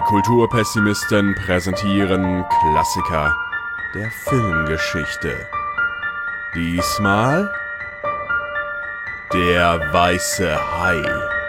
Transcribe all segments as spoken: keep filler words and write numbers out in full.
Kulturpessimisten präsentieren Klassiker der Filmgeschichte. Diesmal Der weiße Hai.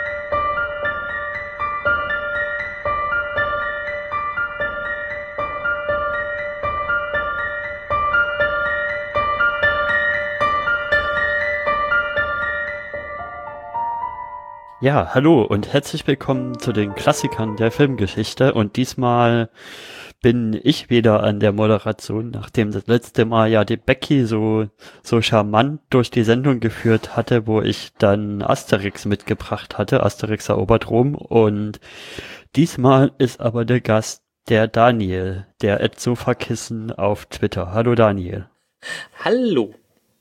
Ja, hallo und herzlich willkommen zu den Klassikern der Filmgeschichte, und diesmal bin ich wieder an der Moderation, nachdem das letzte Mal ja die Becky so so charmant durch die Sendung geführt hatte, wo ich dann Asterix mitgebracht hatte, Asterix erobert Rom, und diesmal ist aber der Gast der Daniel, der at Sofakissen auf Twitter. Hallo Daniel. Hallo.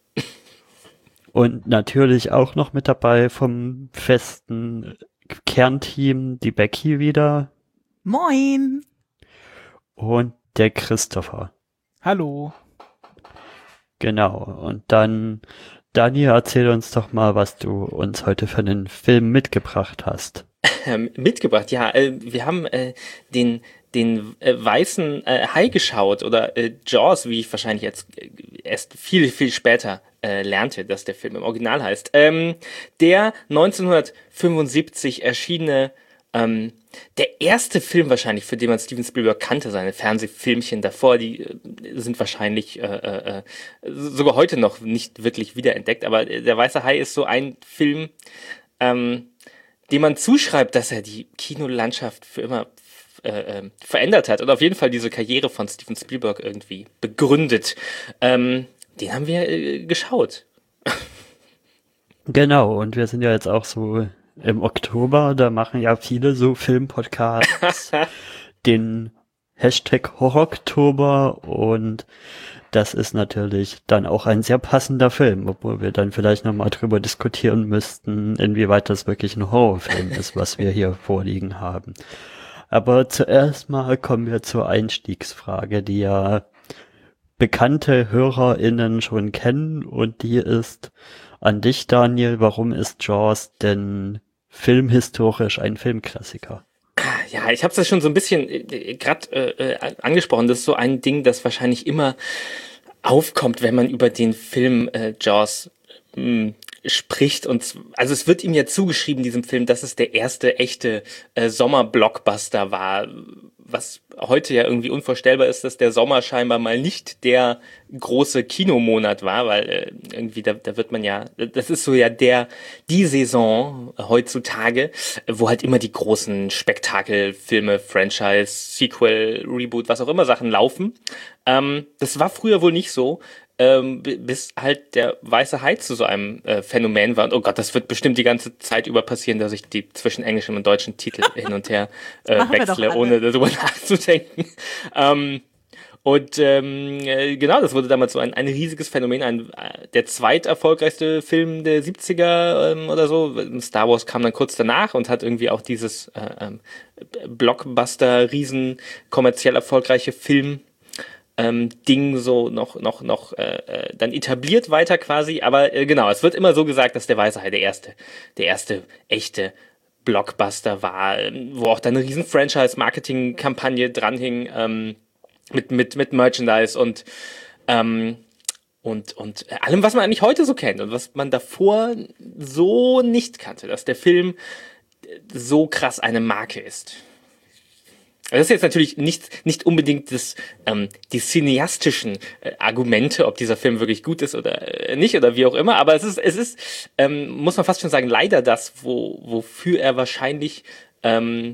Und natürlich auch noch mit dabei vom festen Kernteam die Becky wieder. Moin. Und der Christopher. Hallo. Genau. Und dann, Daniel, erzähl uns doch mal, was du uns heute für einen Film mitgebracht hast. Ähm, mitgebracht, ja. Äh, wir haben äh, den den äh, weißen äh, Hai geschaut, oder äh, Jaws, wie ich wahrscheinlich jetzt äh, erst viel, viel später äh, lernte, dass der Film im Original heißt. Ähm, der neunzehnhundertfünfundsiebzig erschienene, ähm, der erste Film wahrscheinlich, für den man Steven Spielberg kannte. Seine Fernsehfilmchen davor, die äh, sind wahrscheinlich äh, äh, sogar heute noch nicht wirklich wiederentdeckt, aber der weiße Hai ist so ein Film, ähm, dem man zuschreibt, dass er die Kinolandschaft für immer Äh, äh, verändert hat und auf jeden Fall diese Karriere von Steven Spielberg irgendwie begründet. Ähm, den haben wir äh, geschaut. Genau, und wir sind ja jetzt auch so im Oktober, da machen ja viele so Filmpodcasts den Hashtag Horror-Oktober, und das ist natürlich dann auch ein sehr passender Film, obwohl wir dann vielleicht nochmal drüber diskutieren müssten, inwieweit das wirklich ein Horrorfilm ist, was wir hier vorliegen haben. Aber zuerst mal kommen wir zur Einstiegsfrage, die ja bekannte HörerInnen schon kennen, und die ist an dich, Daniel. Warum ist Jaws denn filmhistorisch ein Filmklassiker? Ja, ich habe es ja schon so ein bisschen äh, gerade äh, angesprochen. Das ist so ein Ding, das wahrscheinlich immer aufkommt, wenn man über den Film äh, Jaws mh, spricht. Und also es wird ihm ja zugeschrieben, diesem Film, dass es der erste echte äh, Sommer-Blockbuster war, was heute ja irgendwie unvorstellbar ist, dass der Sommer scheinbar mal nicht der große Kinomonat war, weil äh, irgendwie da, da wird man ja, das ist so ja der die Saison äh, heutzutage, wo halt immer die großen Spektakelfilme, Franchise, Sequel, Reboot, was auch immer Sachen laufen. Ähm, das war früher wohl nicht so. Ähm, bis halt der weiße Hai zu so einem äh, Phänomen war. Und oh Gott, das wird bestimmt die ganze Zeit über passieren, dass ich die zwischen englischem und deutschen Titel hin und her äh, wechsle, ohne darüber nachzudenken. Ähm, und ähm, äh, genau, das wurde damals so ein, ein riesiges Phänomen, ein, äh, der zweiterfolgreichste Film der siebziger ähm, oder so. Star Wars kam dann kurz danach und hat irgendwie auch dieses äh, ähm, Blockbuster, riesen kommerziell erfolgreiche Film Ähm, Ding so noch noch noch äh, dann etabliert weiter quasi, aber äh, genau, es wird immer so gesagt, dass der weiße Hai der erste der erste echte Blockbuster war, ähm, wo auch dann eine riesen Franchise-Marketing-Kampagne dranhing, ähm, mit mit mit Merchandise und ähm, und und allem, was man eigentlich heute so kennt und was man davor so nicht kannte, dass der Film so krass eine Marke ist. Das ist jetzt natürlich nicht nicht unbedingt das ähm, die cineastischen äh, Argumente, ob dieser Film wirklich gut ist oder äh, nicht oder wie auch immer, aber es ist es ist ähm, muss man fast schon sagen, leider das, wo wofür er wahrscheinlich ähm,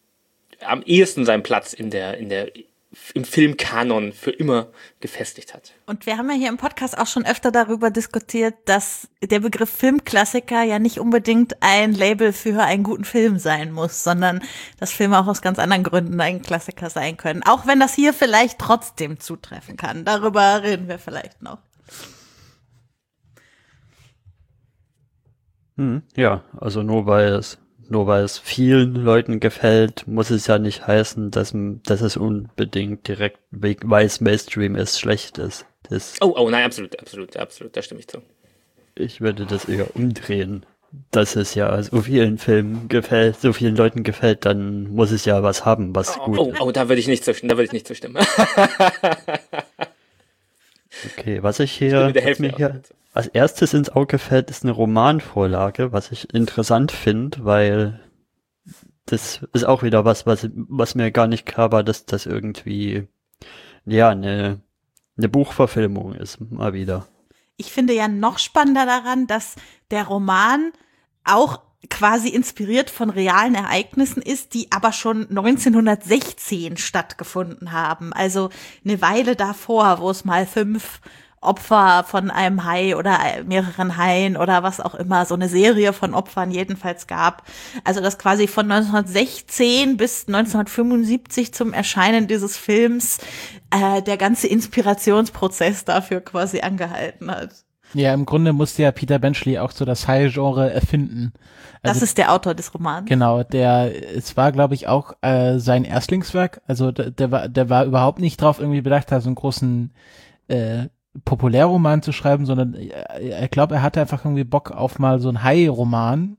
am ehesten seinen Platz in der in der im Filmkanon für immer gefestigt hat. Und wir haben ja hier im Podcast auch schon öfter darüber diskutiert, dass der Begriff Filmklassiker ja nicht unbedingt ein Label für einen guten Film sein muss, sondern dass Filme auch aus ganz anderen Gründen ein Klassiker sein können. Auch wenn das hier vielleicht trotzdem zutreffen kann. Darüber reden wir vielleicht noch. Hm, ja, also nur weil es Nur weil es vielen Leuten gefällt, muss es ja nicht heißen, dass, dass es unbedingt direkt, weil es Mainstream ist, schlecht ist. Das oh, oh, nein, absolut, absolut, absolut, da stimme ich zu. Ich würde das eher umdrehen. dass es ja so vielen Filmen gefällt, so vielen Leuten gefällt, dann muss es ja was haben, was oh, gut oh, ist. Oh, da würde ich nicht zustimmen, da würde ich nicht zustimmen. Okay, was ich hier, ich was mir hier als erstes ins Auge fällt, ist eine Romanvorlage, was ich interessant finde, weil das ist auch wieder was, was, was mir gar nicht klar war, dass das irgendwie, ja, eine, eine Buchverfilmung ist, mal wieder. Ich finde ja noch spannender daran, dass der Roman auch quasi inspiriert von realen Ereignissen ist, die aber schon neunzehnhundertsechzehn stattgefunden haben. Also eine Weile davor, wo es mal fünf Opfer von einem Hai oder mehreren Haien oder was auch immer, so eine Serie von Opfern jedenfalls gab. Also das quasi von neunzehnhundertsechzehn bis neunzehnhundertfünfundsiebzig zum Erscheinen dieses Films äh, der ganze Inspirationsprozess dafür quasi angehalten hat. Ja, im Grunde musste ja Peter Benchley auch so das Hai-Genre erfinden. Also, das ist der Autor des Romans. Genau, der, es war, glaube ich, auch äh, sein Erstlingswerk. Also der, der war, der war überhaupt nicht drauf irgendwie bedacht, da so einen großen äh, Populärroman zu schreiben, sondern äh, ich glaube, er hatte einfach irgendwie Bock auf mal so einen Hai-Roman.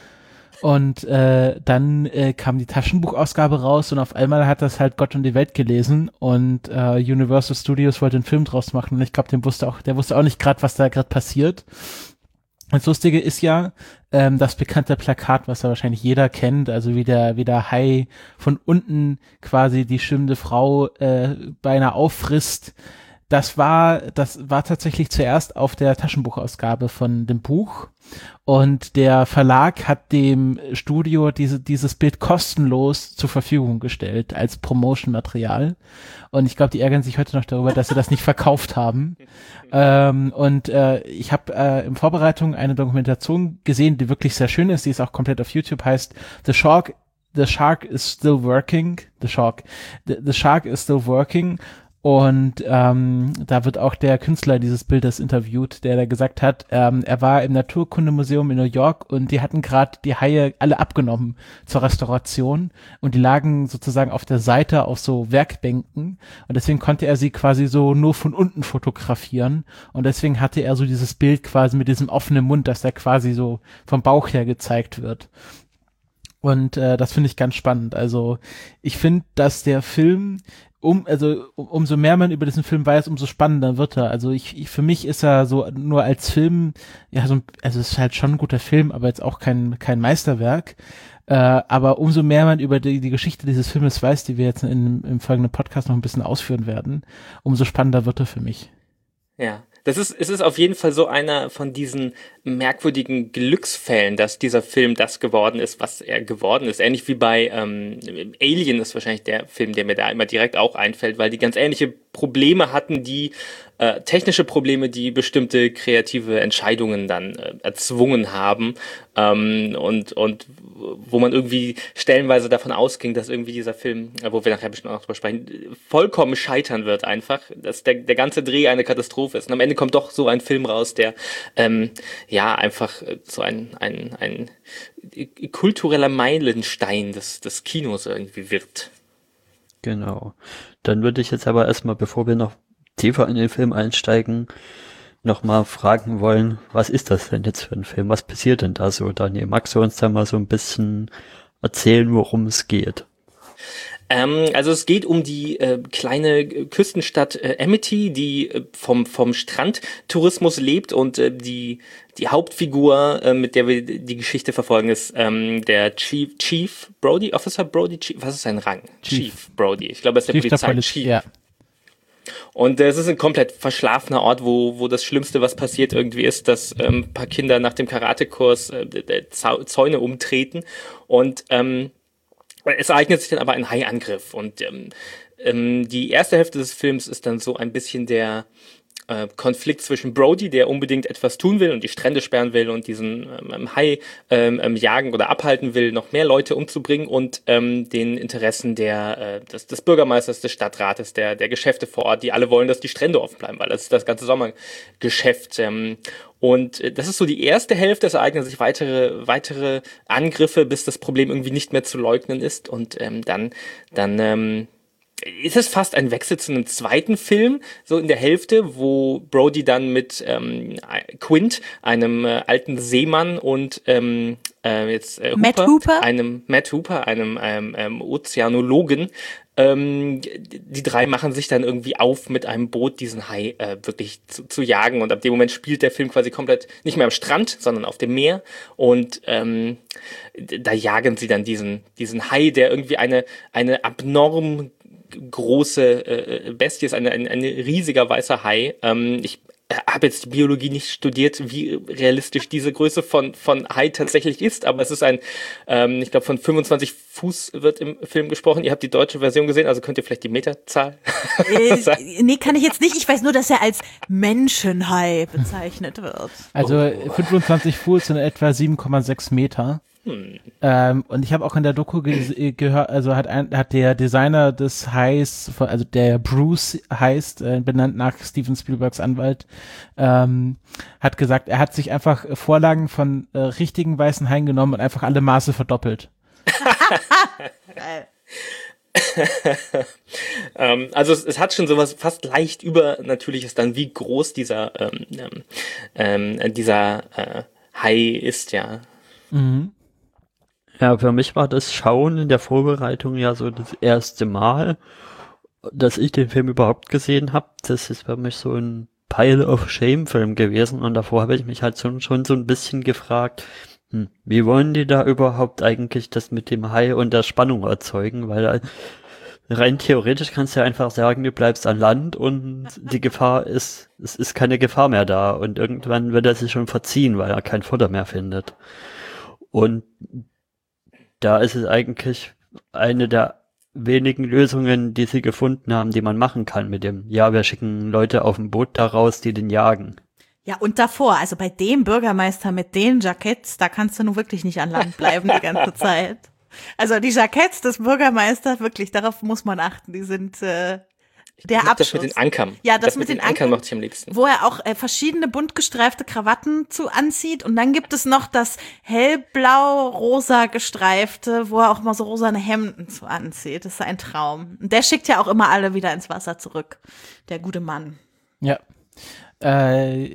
Und äh, dann äh, kam die Taschenbuchausgabe raus und auf einmal hat das halt Gott und die Welt gelesen und äh, Universal Studios wollte einen Film draus machen und ich glaube, dem wusste auch, der wusste auch nicht gerade, was da gerade passiert. Das Lustige ist ja, ähm, das bekannte Plakat, was ja wahrscheinlich jeder kennt, also wie der, wie der Hai von unten quasi die schwimmende Frau äh, beinahe auffrisst. Das war, das war tatsächlich zuerst auf der Taschenbuchausgabe von dem Buch und der Verlag hat dem Studio diese, dieses Bild kostenlos zur Verfügung gestellt als Promotion-Material und ich glaube, die ärgern sich heute noch darüber, dass sie das nicht verkauft haben. ähm, und äh, ich habe äh, in Vorbereitung eine Dokumentation gesehen, die wirklich sehr schön ist, die ist auch komplett auf YouTube, heißt The Shark, The Shark is Still Working, The Shark, The, the Shark is Still Working. Und ähm, da wird auch der Künstler dieses Bildes interviewt, der da gesagt hat, ähm, er war im Naturkundemuseum in New York und die hatten gerade die Haie alle abgenommen zur Restauration und die lagen sozusagen auf der Seite auf so Werkbänken und deswegen konnte er sie quasi so nur von unten fotografieren und deswegen hatte er so dieses Bild quasi mit diesem offenen Mund, dass er quasi so vom Bauch her gezeigt wird. Und äh, das finde ich ganz spannend. Also ich finde, dass der Film Um, also um, umso mehr man über diesen Film weiß, umso spannender wird er. Also ich, ich für mich ist er so nur als Film, ja so, also es ist halt schon ein guter Film, aber jetzt auch kein kein Meisterwerk. Äh, aber umso mehr man über die, die Geschichte dieses Filmes weiß, die wir jetzt in, im folgenden Podcast noch ein bisschen ausführen werden, umso spannender wird er für mich. Ja. Das ist, es ist auf jeden Fall so einer von diesen merkwürdigen Glücksfällen, dass dieser Film das geworden ist, was er geworden ist. Ähnlich wie bei ähm, Alien ist wahrscheinlich der Film, der mir da immer direkt auch einfällt, weil die ganz ähnliche Probleme hatten, die äh, technische Probleme, die bestimmte kreative Entscheidungen dann äh, erzwungen haben ähm, und und wo man irgendwie stellenweise davon ausging, dass irgendwie dieser Film, wo wir nachher bestimmt auch noch drüber sprechen, vollkommen scheitern wird einfach, dass der der ganze Dreh eine Katastrophe ist. Und am Ende kommt doch so ein Film raus, der ähm, ja einfach so ein ein ein kultureller Meilenstein des des Kinos irgendwie wird. Genau. Dann würde ich jetzt aber erstmal, bevor wir noch tiefer in den Film einsteigen, nochmal fragen wollen, was ist das denn jetzt für ein Film? Was passiert denn da so, Daniel? Magst du uns da mal so ein bisschen erzählen, worum es geht? Ähm, also es geht um die äh, kleine Küstenstadt äh, Amity, die äh, vom vom Strandtourismus lebt und äh, die die Hauptfigur, äh, mit der wir die Geschichte verfolgen, ist ähm, der Chief Chief Brody, Officer Brody, Chief, was ist sein Rang? Chief, Chief Brody. Ich glaube, er ist der Chief Polizei der Poli- Chief. Ja. Und äh, es ist ein komplett verschlafener Ort, wo wo das Schlimmste, was passiert irgendwie ist, dass ähm, ein paar Kinder nach dem Karatekurs äh, der Zau- Zäune umtreten und ähm, es ereignet sich dann aber ein Haiangriff und ähm, ähm, die erste Hälfte des Films ist dann so ein bisschen der äh, Konflikt zwischen Brody, der unbedingt etwas tun will und die Strände sperren will und diesen ähm, Hai ähm, ähm, jagen oder abhalten will, noch mehr Leute umzubringen und ähm, den Interessen der äh, des, des Bürgermeisters, des Stadtrates, der der Geschäfte vor Ort, die alle wollen, dass die Strände offen bleiben, weil das ist das ganze Sommergeschäft. Ähm, Und äh, das ist so die erste Hälfte, es ereignen sich weitere weitere Angriffe, bis das Problem irgendwie nicht mehr zu leugnen ist und ähm, dann dann ähm, ist es fast ein Wechsel zu einem zweiten Film, so in der Hälfte, wo Brody dann mit ähm, Quint, einem äh, alten Seemann und ähm, äh, jetzt äh, Hooper, Matt Hooper? einem Matt Hooper, einem ähm, ähm, Ozeanologen, Ähm, die drei machen sich dann irgendwie auf, mit einem Boot diesen Hai äh, wirklich zu, zu jagen, und ab dem Moment spielt der Film quasi komplett nicht mehr am Strand, sondern auf dem Meer, und ähm, da jagen sie dann diesen diesen Hai, der irgendwie eine eine abnorm große äh, Bestie ist, eine, ein, ein riesiger weißer Hai. Ähm, ich habe jetzt die Biologie nicht studiert, wie realistisch diese Größe von von Hai tatsächlich ist, aber es ist ein, ähm, ich glaube, von fünfundzwanzig Fuß wird im Film gesprochen. Ihr habt die deutsche Version gesehen, also könnt ihr vielleicht die Meterzahl äh, sagen? Nee, kann ich jetzt nicht. Ich weiß nur, dass er als Menschenhai bezeichnet wird. Also fünfundzwanzig Fuß sind etwa sieben Komma sechs Meter. Hm. Ähm, und ich habe auch in der Doku ge- gehört, also hat ein, hat der Designer des Hais, von- also der Bruce heißt, äh, benannt nach Steven Spielbergs Anwalt, ähm, hat gesagt, er hat sich einfach Vorlagen von äh, richtigen weißen Haien genommen und einfach alle Maße verdoppelt. Geil. ähm, also es, es hat schon sowas fast leicht Übernatürliches dann, wie groß dieser ähm, ähm, dieser äh, Hai ist, ja. Mhm. Ja, für mich war das Schauen in der Vorbereitung ja so das erste Mal, dass ich den Film überhaupt gesehen habe. Das ist für mich so ein Pile of Shame-Film gewesen, und davor habe ich mich halt schon, schon so ein bisschen gefragt, hm, wie wollen die da überhaupt eigentlich das mit dem Hai und der Spannung erzeugen, weil rein theoretisch kannst du ja einfach sagen, du bleibst an Land und die Gefahr ist, es ist keine Gefahr mehr da, und irgendwann wird er sich schon verziehen, weil er kein Futter mehr findet. Und da ist es eigentlich eine der wenigen Lösungen, die sie gefunden haben, die man machen kann mit dem, ja, wir schicken Leute auf ein Boot da raus, die den jagen. Ja, und davor, also bei dem Bürgermeister mit den Jacketts, da kannst du nun wirklich nicht an Land bleiben die ganze Zeit. Also die Jacketts des Bürgermeisters, wirklich, darauf muss man achten, die sind äh, der Ich mag Abschluss. das mit den Ankern. Ja, das, das mit den, den Ankern Ankern mochte ich am liebsten. Wo er auch äh, verschiedene bunt gestreifte Krawatten zu anzieht, und dann gibt es noch das hellblau-rosa gestreifte, wo er auch mal so rosane Hemden zu anzieht. Das ist ein Traum. Und der schickt ja auch immer alle wieder ins Wasser zurück, der gute Mann. Ja. Äh,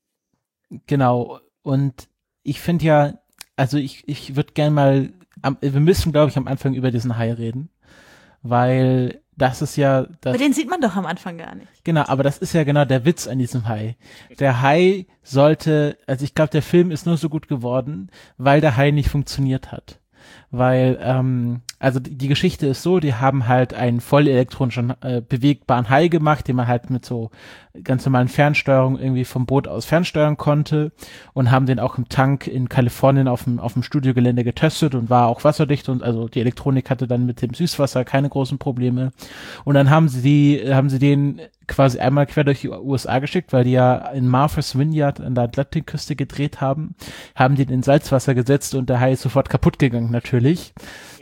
genau. Und ich finde ja, also ich, ich würde gerne mal, am, wir müssen, glaube ich, am Anfang über diesen Hai reden, weil das ist ja das. Aber den sieht man doch am Anfang gar nicht. Genau, aber das ist ja genau der Witz an diesem Hai. Der Hai sollte, also ich glaube, der Film ist nur so gut geworden, weil der Hai nicht funktioniert hat. Weil, ähm, also die, die Geschichte ist so, die haben halt einen voll elektronischen äh, bewegbaren Hai gemacht, den man halt mit so ganz normalen Fernsteuerung irgendwie vom Boot aus fernsteuern konnte, und haben den auch im Tank in Kalifornien auf dem auf dem Studiogelände getestet und war auch wasserdicht, und also die Elektronik hatte dann mit dem Süßwasser keine großen Probleme. Und dann haben sie die, haben sie den quasi einmal quer durch die U S A geschickt, weil die ja in Martha's Vineyard an der Atlantikküste gedreht haben, haben die den in Salzwasser gesetzt, und der Hai ist sofort kaputt gegangen natürlich.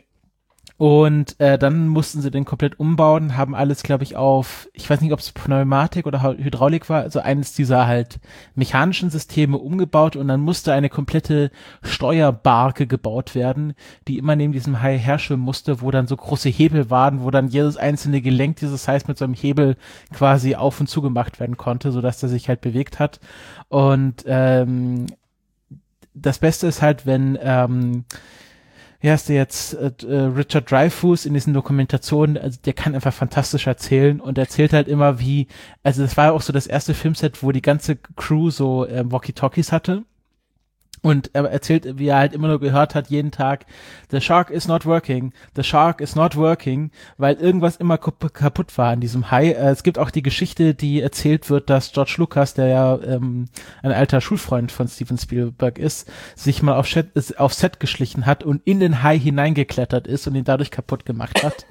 Und äh, dann mussten sie den komplett umbauen, haben alles, glaube ich, auf, ich weiß nicht, ob es Pneumatik oder Hydraulik war, also eines dieser halt mechanischen Systeme umgebaut, und dann musste eine komplette Steuerbarke gebaut werden, die immer neben diesem Hai herschwimmen musste, wo dann so große Hebel waren, wo dann jedes einzelne Gelenk dieses Hais mit so einem Hebel quasi auf und zu gemacht werden konnte, sodass der sich halt bewegt hat. Und ähm, das Beste ist halt, wenn ähm, wie heißt der jetzt, äh, Richard Dreyfuss in diesen Dokumentationen, also der kann einfach fantastisch erzählen, und erzählt halt immer wie, also das war ja auch so das erste Filmset, wo die ganze Crew so äh, Walkie-Talkies hatte. Und er erzählt, wie er halt immer nur gehört hat, jeden Tag, the shark is not working, the shark is not working, weil irgendwas immer kaputt war an diesem Hai. Es gibt auch die Geschichte, die erzählt wird, dass George Lucas, der ja ähm, ein alter Schulfreund von Steven Spielberg ist, sich mal auf Set, auf Set geschlichen hat und in den Hai hineingeklettert ist und ihn dadurch kaputt gemacht hat.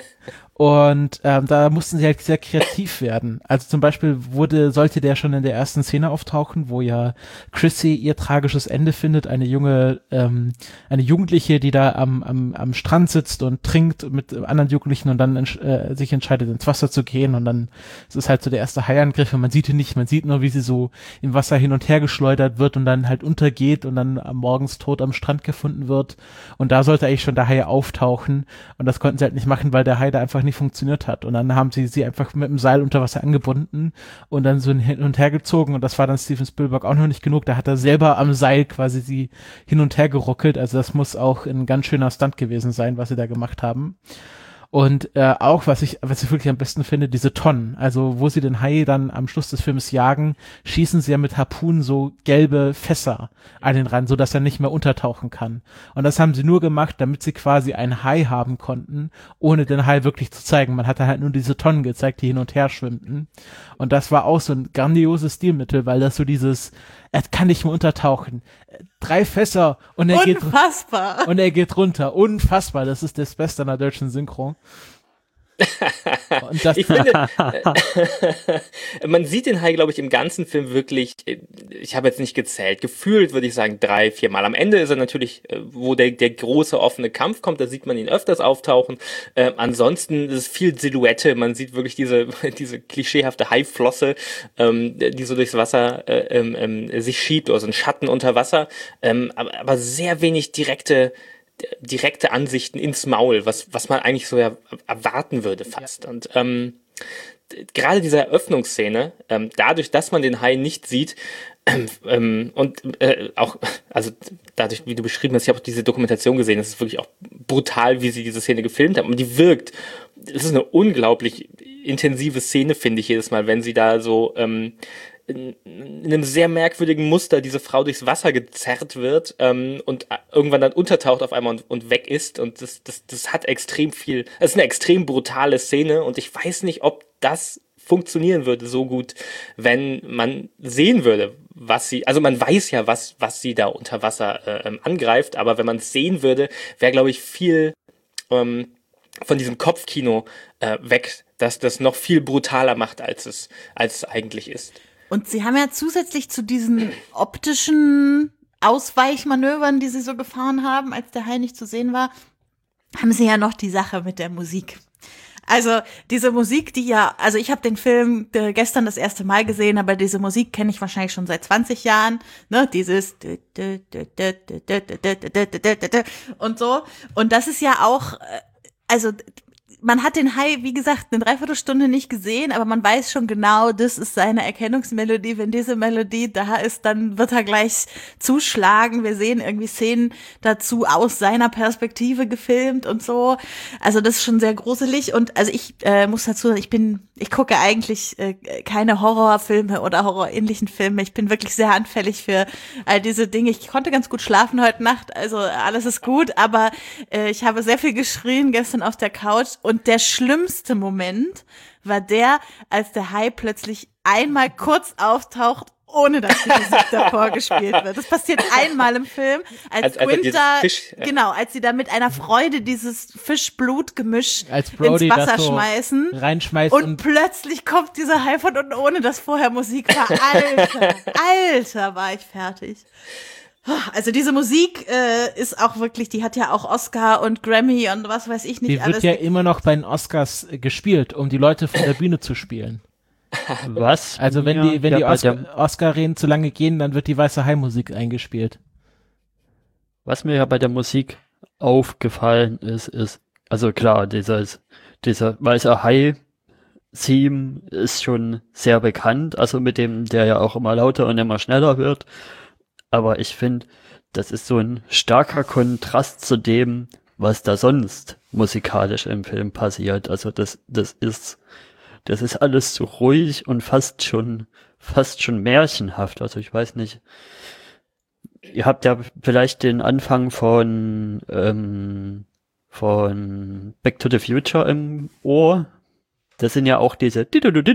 Und ähm, da mussten sie halt sehr kreativ werden. Also zum Beispiel wurde, sollte der schon in der ersten Szene auftauchen, wo ja Chrissy ihr tragisches Ende findet, eine junge, ähm, eine Jugendliche, die da am, am, am Strand sitzt und trinkt mit anderen Jugendlichen und dann äh, sich entscheidet, ins Wasser zu gehen, und dann ist es halt so der erste Haiangriff, und man sieht ihn nicht, man sieht nur, wie sie so im Wasser hin und her geschleudert wird und dann halt untergeht und dann am morgens tot am Strand gefunden wird, und da sollte eigentlich schon der Hai auftauchen, und das konnten sie halt nicht machen, weil der Hai da einfach einfach nicht funktioniert hat. Und dann haben sie sie einfach mit dem Seil unter Wasser angebunden und dann so hin und her gezogen. Und das war dann Steven Spielberg auch noch nicht genug. Da hat er selber am Seil quasi sie hin und her geruckelt. Also das muss auch ein ganz schöner Stunt gewesen sein, was sie da gemacht haben. Und äh, auch, was ich, was ich wirklich am besten finde, diese Tonnen. Also wo sie den Hai dann am Schluss des Films jagen, schießen sie ja mit Harpunen so gelbe Fässer an den Rand, so dass er nicht mehr untertauchen kann. Und das haben sie nur gemacht, damit sie quasi einen Hai haben konnten, ohne den Hai wirklich zu zeigen. Man hatte halt nur diese Tonnen gezeigt, die hin und her schwimmten. Und das war auch so ein grandioses Stilmittel, weil das so dieses, er kann nicht mehr untertauchen. Drei Fässer und er Unfassbar. geht und er geht runter. Unfassbar. Das ist das Beste an der deutschen Synchro. Und das ich finde, man sieht den Hai, glaube ich, im ganzen Film wirklich, ich habe jetzt nicht gezählt, gefühlt würde ich sagen drei, vier Mal. Am Ende ist er natürlich, wo der, der große offene Kampf kommt, da sieht man ihn öfters auftauchen. Ähm, ansonsten ist es viel Silhouette, man sieht wirklich diese, diese klischeehafte Haiflosse, ähm, die so durchs Wasser äh, ähm, sich schiebt, oder so ein Schatten unter Wasser, ähm, aber, aber sehr wenig direkte direkte Ansichten ins Maul, was was man eigentlich so ja erwarten würde fast. Ja. Und ähm, gerade diese Eröffnungsszene, ähm, dadurch, dass man den Hai nicht sieht, ähm, ähm, und äh, auch, also dadurch, wie du beschrieben hast, ich habe auch diese Dokumentation gesehen, das ist wirklich auch brutal, wie sie diese Szene gefilmt haben. Und die wirkt, es ist eine unglaublich intensive Szene, finde ich jedes Mal, wenn sie da so ähm, in einem sehr merkwürdigen Muster diese Frau durchs Wasser gezerrt wird ähm, und irgendwann dann untertaucht auf einmal und, und weg ist, und das, das, das hat extrem viel, es ist eine extrem brutale Szene, und ich weiß nicht, ob das funktionieren würde so gut, wenn man sehen würde, was sie, also man weiß ja, was was sie da unter Wasser äh, angreift, aber wenn man es sehen würde, wäre, glaube ich, viel ähm, von diesem Kopfkino äh, weg, dass das noch viel brutaler macht, als es als es eigentlich ist. Und sie haben ja zusätzlich zu diesen optischen Ausweichmanövern, die sie so gefahren haben, als der Hai nicht zu sehen war, haben sie ja noch die Sache mit der Musik. Also diese Musik, die ja, also ich habe den Film äh, gestern das erste Mal gesehen, aber diese Musik kenne ich wahrscheinlich schon seit zwanzig Jahren, ne, dieses und so. Und das ist ja auch, also man hat den Hai, wie gesagt, eine Dreiviertelstunde nicht gesehen, aber man weiß schon genau, das ist seine Erkennungsmelodie. Wenn diese Melodie da ist, dann wird er gleich zuschlagen. Wir sehen irgendwie Szenen dazu aus seiner Perspektive gefilmt und so. Also das ist schon sehr gruselig. Und also ich äh, muss dazu sagen, ich bin, ich gucke eigentlich äh, keine Horrorfilme oder horrorähnlichen Filme. Ich bin wirklich sehr anfällig für all diese Dinge. Ich konnte ganz gut schlafen heute Nacht, also alles ist gut, aber äh, ich habe sehr viel geschrien gestern auf der Couch. Und der schlimmste Moment war der, als der Hai plötzlich einmal kurz auftaucht, ohne dass die Musik davor gespielt wird. Das passiert einmal im Film, als, als Gunther, Fisch, ja. genau, als sie da mit einer Freude dieses Fisch-Blut-Gemisch ins Wasser so schmeißen. Reinschmeißt und, und plötzlich kommt dieser Hai von unten, ohne dass vorher Musik war. Alter, Alter, war ich fertig. Also diese Musik äh, ist auch wirklich, die hat ja auch Oscar und Grammy und was weiß ich nicht die alles. Die wird ja immer noch bei den Oscars äh, gespielt, um die Leute von der Bühne zu spielen. Was? Also wenn ja, die wenn ja, die Oscar, Oscar-Reden zu lange gehen, dann wird die Weiße Hai-Musik eingespielt. Was mir ja bei der Musik aufgefallen ist, ist, also klar, dieses, dieser Weiße Hai-Theme ist schon sehr bekannt, also mit dem, der ja auch immer lauter und immer schneller wird. Aber ich finde, das ist so ein starker Kontrast zu dem, was da sonst musikalisch im Film passiert. Also das, das ist, das ist alles so ruhig und fast schon, fast schon märchenhaft. Also ich weiß nicht. Ihr habt ja vielleicht den Anfang von, ähm, von Back to the Future im Ohr. Das sind ja auch diese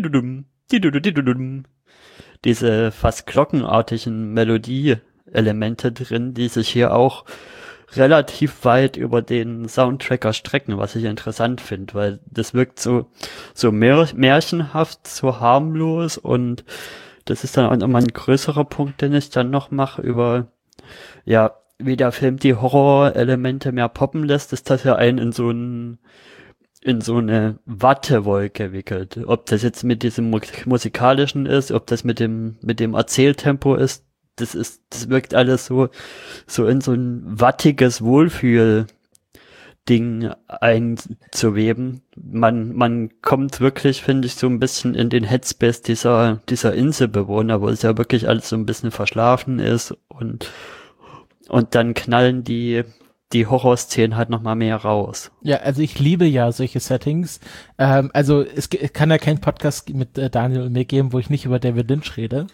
diese fast glockenartigen Melodie-Elemente drin, die sich hier auch relativ weit über den Soundtrack erstrecken, was ich interessant finde, weil das wirkt so so mär- märchenhaft, so harmlos, und das ist dann auch nochmal ein größerer Punkt, den ich dann noch mache, über, ja, wie der Film die Horror-Elemente mehr poppen lässt, ist das ja einen in so ein in so eine Wattewolke wickelt. Ob das jetzt mit diesem musikalischen ist, ob das mit dem mit dem Erzähltempo ist, das ist, das wirkt alles so so in so ein wattiges Wohlfühl-Ding Ding einzuweben. Man, man kommt wirklich, finde ich, so ein bisschen in den Headspace dieser, dieser Inselbewohner, wo es ja wirklich alles so ein bisschen verschlafen ist und, und dann knallen die, die Horrorszenen halt nochmal mehr raus. Ja, also ich liebe ja solche Settings. Ähm, also es, es kann ja keinen Podcast mit äh, Daniel und mir geben, wo ich nicht über David Lynch rede.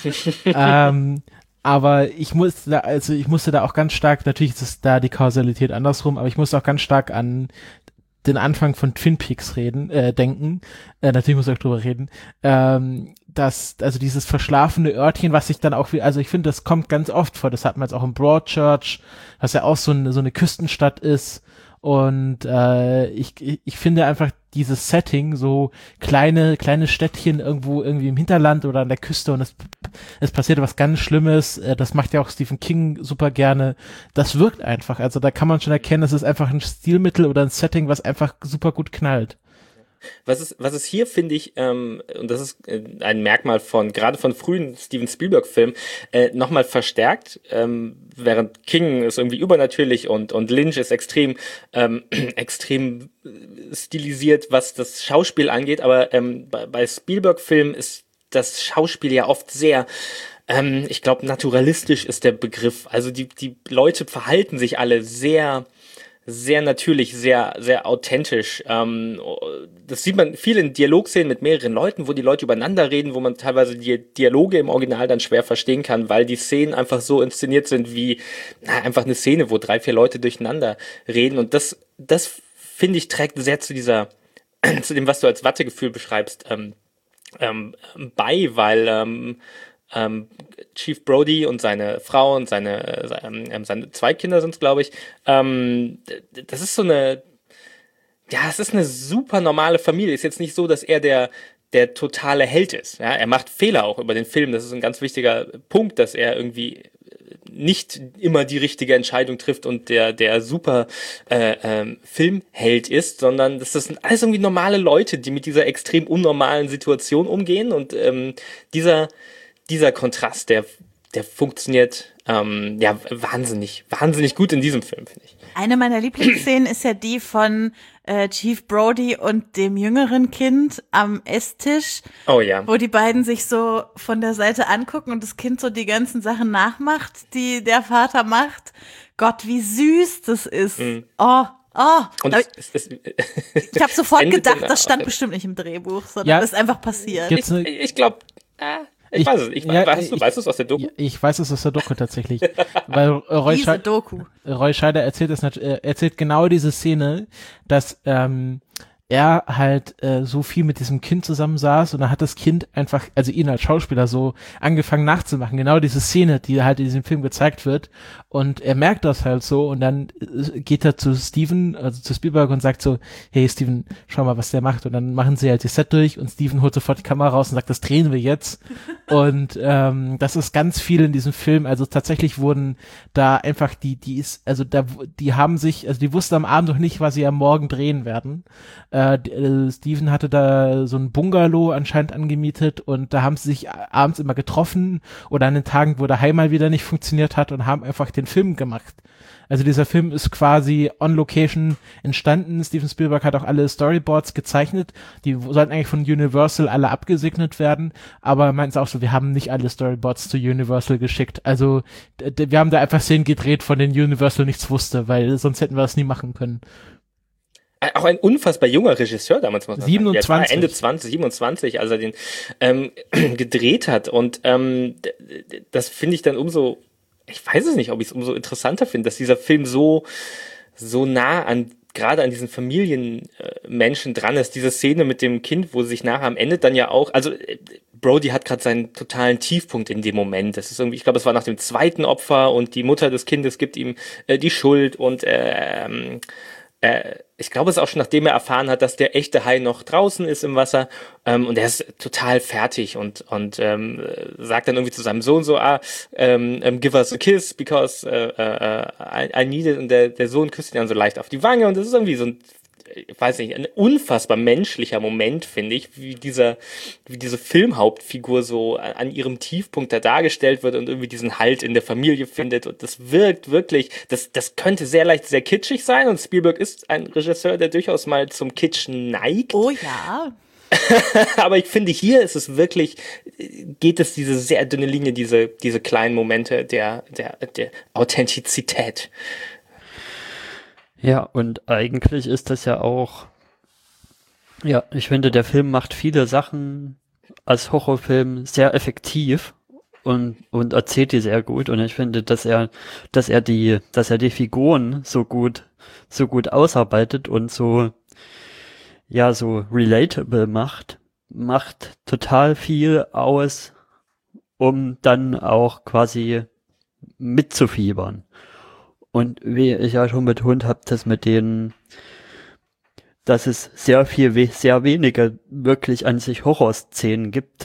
ähm, aber ich musste da, also ich musste da auch ganz stark, natürlich ist es da die Kausalität andersrum, aber ich musste auch ganz stark an den Anfang von Twin Peaks reden, äh, denken. Äh, natürlich muss ich auch drüber reden. Ähm, dass, also dieses verschlafene Örtchen, was sich dann auch, wie, also ich finde, das kommt ganz oft vor. Das hat man jetzt auch in Broadchurch, was ja auch so eine, so eine Küstenstadt ist. Und äh, ich, ich finde einfach dieses Setting, so kleine, kleine Städtchen irgendwo irgendwie im Hinterland oder an der Küste und es, es passiert was ganz Schlimmes, äh, das macht ja auch Stephen King super gerne. Das wirkt einfach. Also da kann man schon erkennen, das ist einfach ein Stilmittel oder ein Setting, was einfach super gut knallt. Was es, was es hier, finde ich, ähm, und das ist äh, ein Merkmal von, gerade von frühen Steven Spielberg-Filmen, äh, nochmal verstärkt, ähm, während King ist irgendwie übernatürlich und, und Lynch ist extrem, ähm, extrem stilisiert, was das Schauspiel angeht, aber ähm, bei, bei Spielberg-Filmen ist das Schauspiel ja oft sehr, ähm, ich glaube, naturalistisch ist der Begriff. Also die, die Leute verhalten sich alle sehr, sehr natürlich, sehr, sehr authentisch. Ähm, das sieht man viel in Dialogszenen mit mehreren Leuten, wo die Leute übereinander reden, wo man teilweise die Dialoge im Original dann schwer verstehen kann, weil die Szenen einfach so inszeniert sind wie na, einfach eine Szene, wo drei, vier Leute durcheinander reden. Und das, das finde ich, trägt sehr zu dieser, zu dem, was du als Wattegefühl beschreibst, ähm, ähm, bei, weil ähm, ähm, Chief Brody und seine Frau und seine, äh, ähm, seine zwei Kinder sind es, glaube ich, ähm, das ist so eine, ja, es ist eine super normale Familie. Ist jetzt nicht so, dass er der der totale Held ist. Ja, er macht Fehler auch über den Film. Das ist ein ganz wichtiger Punkt, dass er irgendwie nicht immer die richtige Entscheidung trifft und der der super äh, ähm, Filmheld ist, sondern das sind alles irgendwie normale Leute, die mit dieser extrem unnormalen Situation umgehen und ähm, dieser dieser Kontrast, der der funktioniert ähm, ja wahnsinnig wahnsinnig gut in diesem Film, finde ich. Eine meiner Lieblingsszenen ist ja die von äh, Chief Brody und dem jüngeren Kind am Esstisch, oh ja, wo die beiden sich so von der Seite angucken und das Kind so die ganzen Sachen nachmacht, die der Vater macht. Gott, wie süß das ist. Mhm. Oh, oh. Und es, es, es, ich habe sofort gedacht, das stand bestimmt nicht im Drehbuch, sondern ja, das ist einfach passiert. Ich, ich glaube, äh, Ich, ich weiß es. Ich, ja, weißt du, ich, weißt du es aus der Doku? Ich weiß es aus der Doku tatsächlich. Weil Roy, Diese Scheider, Doku. Roy Scheider erzählt es erzählt genau diese Szene, dass ähm, er halt äh, so viel mit diesem Kind zusammensaß und dann hat das Kind einfach, also ihn als Schauspieler so angefangen nachzumachen. Genau diese Szene, die halt in diesem Film gezeigt wird. Und er merkt das halt so und dann geht er zu Steven, also zu Spielberg und sagt so, hey Steven, schau mal, was der macht. Und dann machen sie halt die Set durch und Steven holt sofort die Kamera raus und sagt, das drehen wir jetzt. Und ähm, das ist ganz viel in diesem Film. Also tatsächlich wurden da einfach die, die ist, also da, die haben sich, also die wussten am Abend noch nicht, was sie am Morgen drehen werden. Äh, Steven hatte da so ein Bungalow anscheinend angemietet und da haben sie sich abends immer getroffen oder an den Tagen, wo der Heim mal wieder nicht funktioniert hat und haben einfach den Film gemacht. Also dieser Film ist quasi on location entstanden. Steven Spielberg hat auch alle Storyboards gezeichnet. Die sollten eigentlich von Universal alle abgesegnet werden, aber er meint auch so, wir haben nicht alle Storyboards zu Universal geschickt. Also d- wir haben da einfach Szenen gedreht, von denen Universal nichts wusste, weil sonst hätten wir das nie machen können. Auch ein unfassbar junger Regisseur damals, muss man siebenundzwanzig. sagen. Ende zwanzig, siebenundzwanzig, als er den ähm, gedreht hat. Und ähm, das finde ich dann umso, ich weiß es nicht, ob ich es umso interessanter finde, dass dieser Film so so nah an, gerade an diesen Familienmenschen äh, dran ist. Diese Szene mit dem Kind, wo sich nachher am Ende dann ja auch, also äh, Brody hat gerade seinen totalen Tiefpunkt in dem Moment. Das ist irgendwie, ich glaube, es war nach dem zweiten Opfer und die Mutter des Kindes gibt ihm äh, die Schuld und äh, ähm, äh, ich glaube, es ist auch schon, nachdem er erfahren hat, dass der echte Hai noch draußen ist im Wasser, ähm, und er ist total fertig und und ähm, sagt dann irgendwie zu seinem Sohn so, ah, ähm, give us a kiss, because uh, uh, I, I need it, und der, der Sohn küsst ihn dann so leicht auf die Wange und das ist irgendwie so ein ich weiß nicht, ein unfassbar menschlicher Moment, finde ich, wie dieser, wie diese Filmhauptfigur so an ihrem Tiefpunkt da dargestellt wird und irgendwie diesen Halt in der Familie findet und das wirkt wirklich, das, das könnte sehr leicht sehr kitschig sein und Spielberg ist ein Regisseur, der durchaus mal zum Kitsch neigt. Oh ja. Aber ich finde, hier ist es wirklich, geht es diese sehr dünne Linie, diese, diese kleinen Momente der, der, der Authentizität. Ja, und eigentlich ist das ja auch, ja, ich finde, der Film macht viele Sachen als Horrorfilm sehr effektiv und, und erzählt die sehr gut. Und ich finde, dass er, dass er die, dass er die Figuren so gut, so gut ausarbeitet und so, ja, so relatable macht, macht total viel aus, um dann auch quasi mitzufiebern. Und wie ich ja schon betont habe, dass mit denen, dass es sehr viel, we- sehr wenige wirklich an sich Horrorszenen gibt,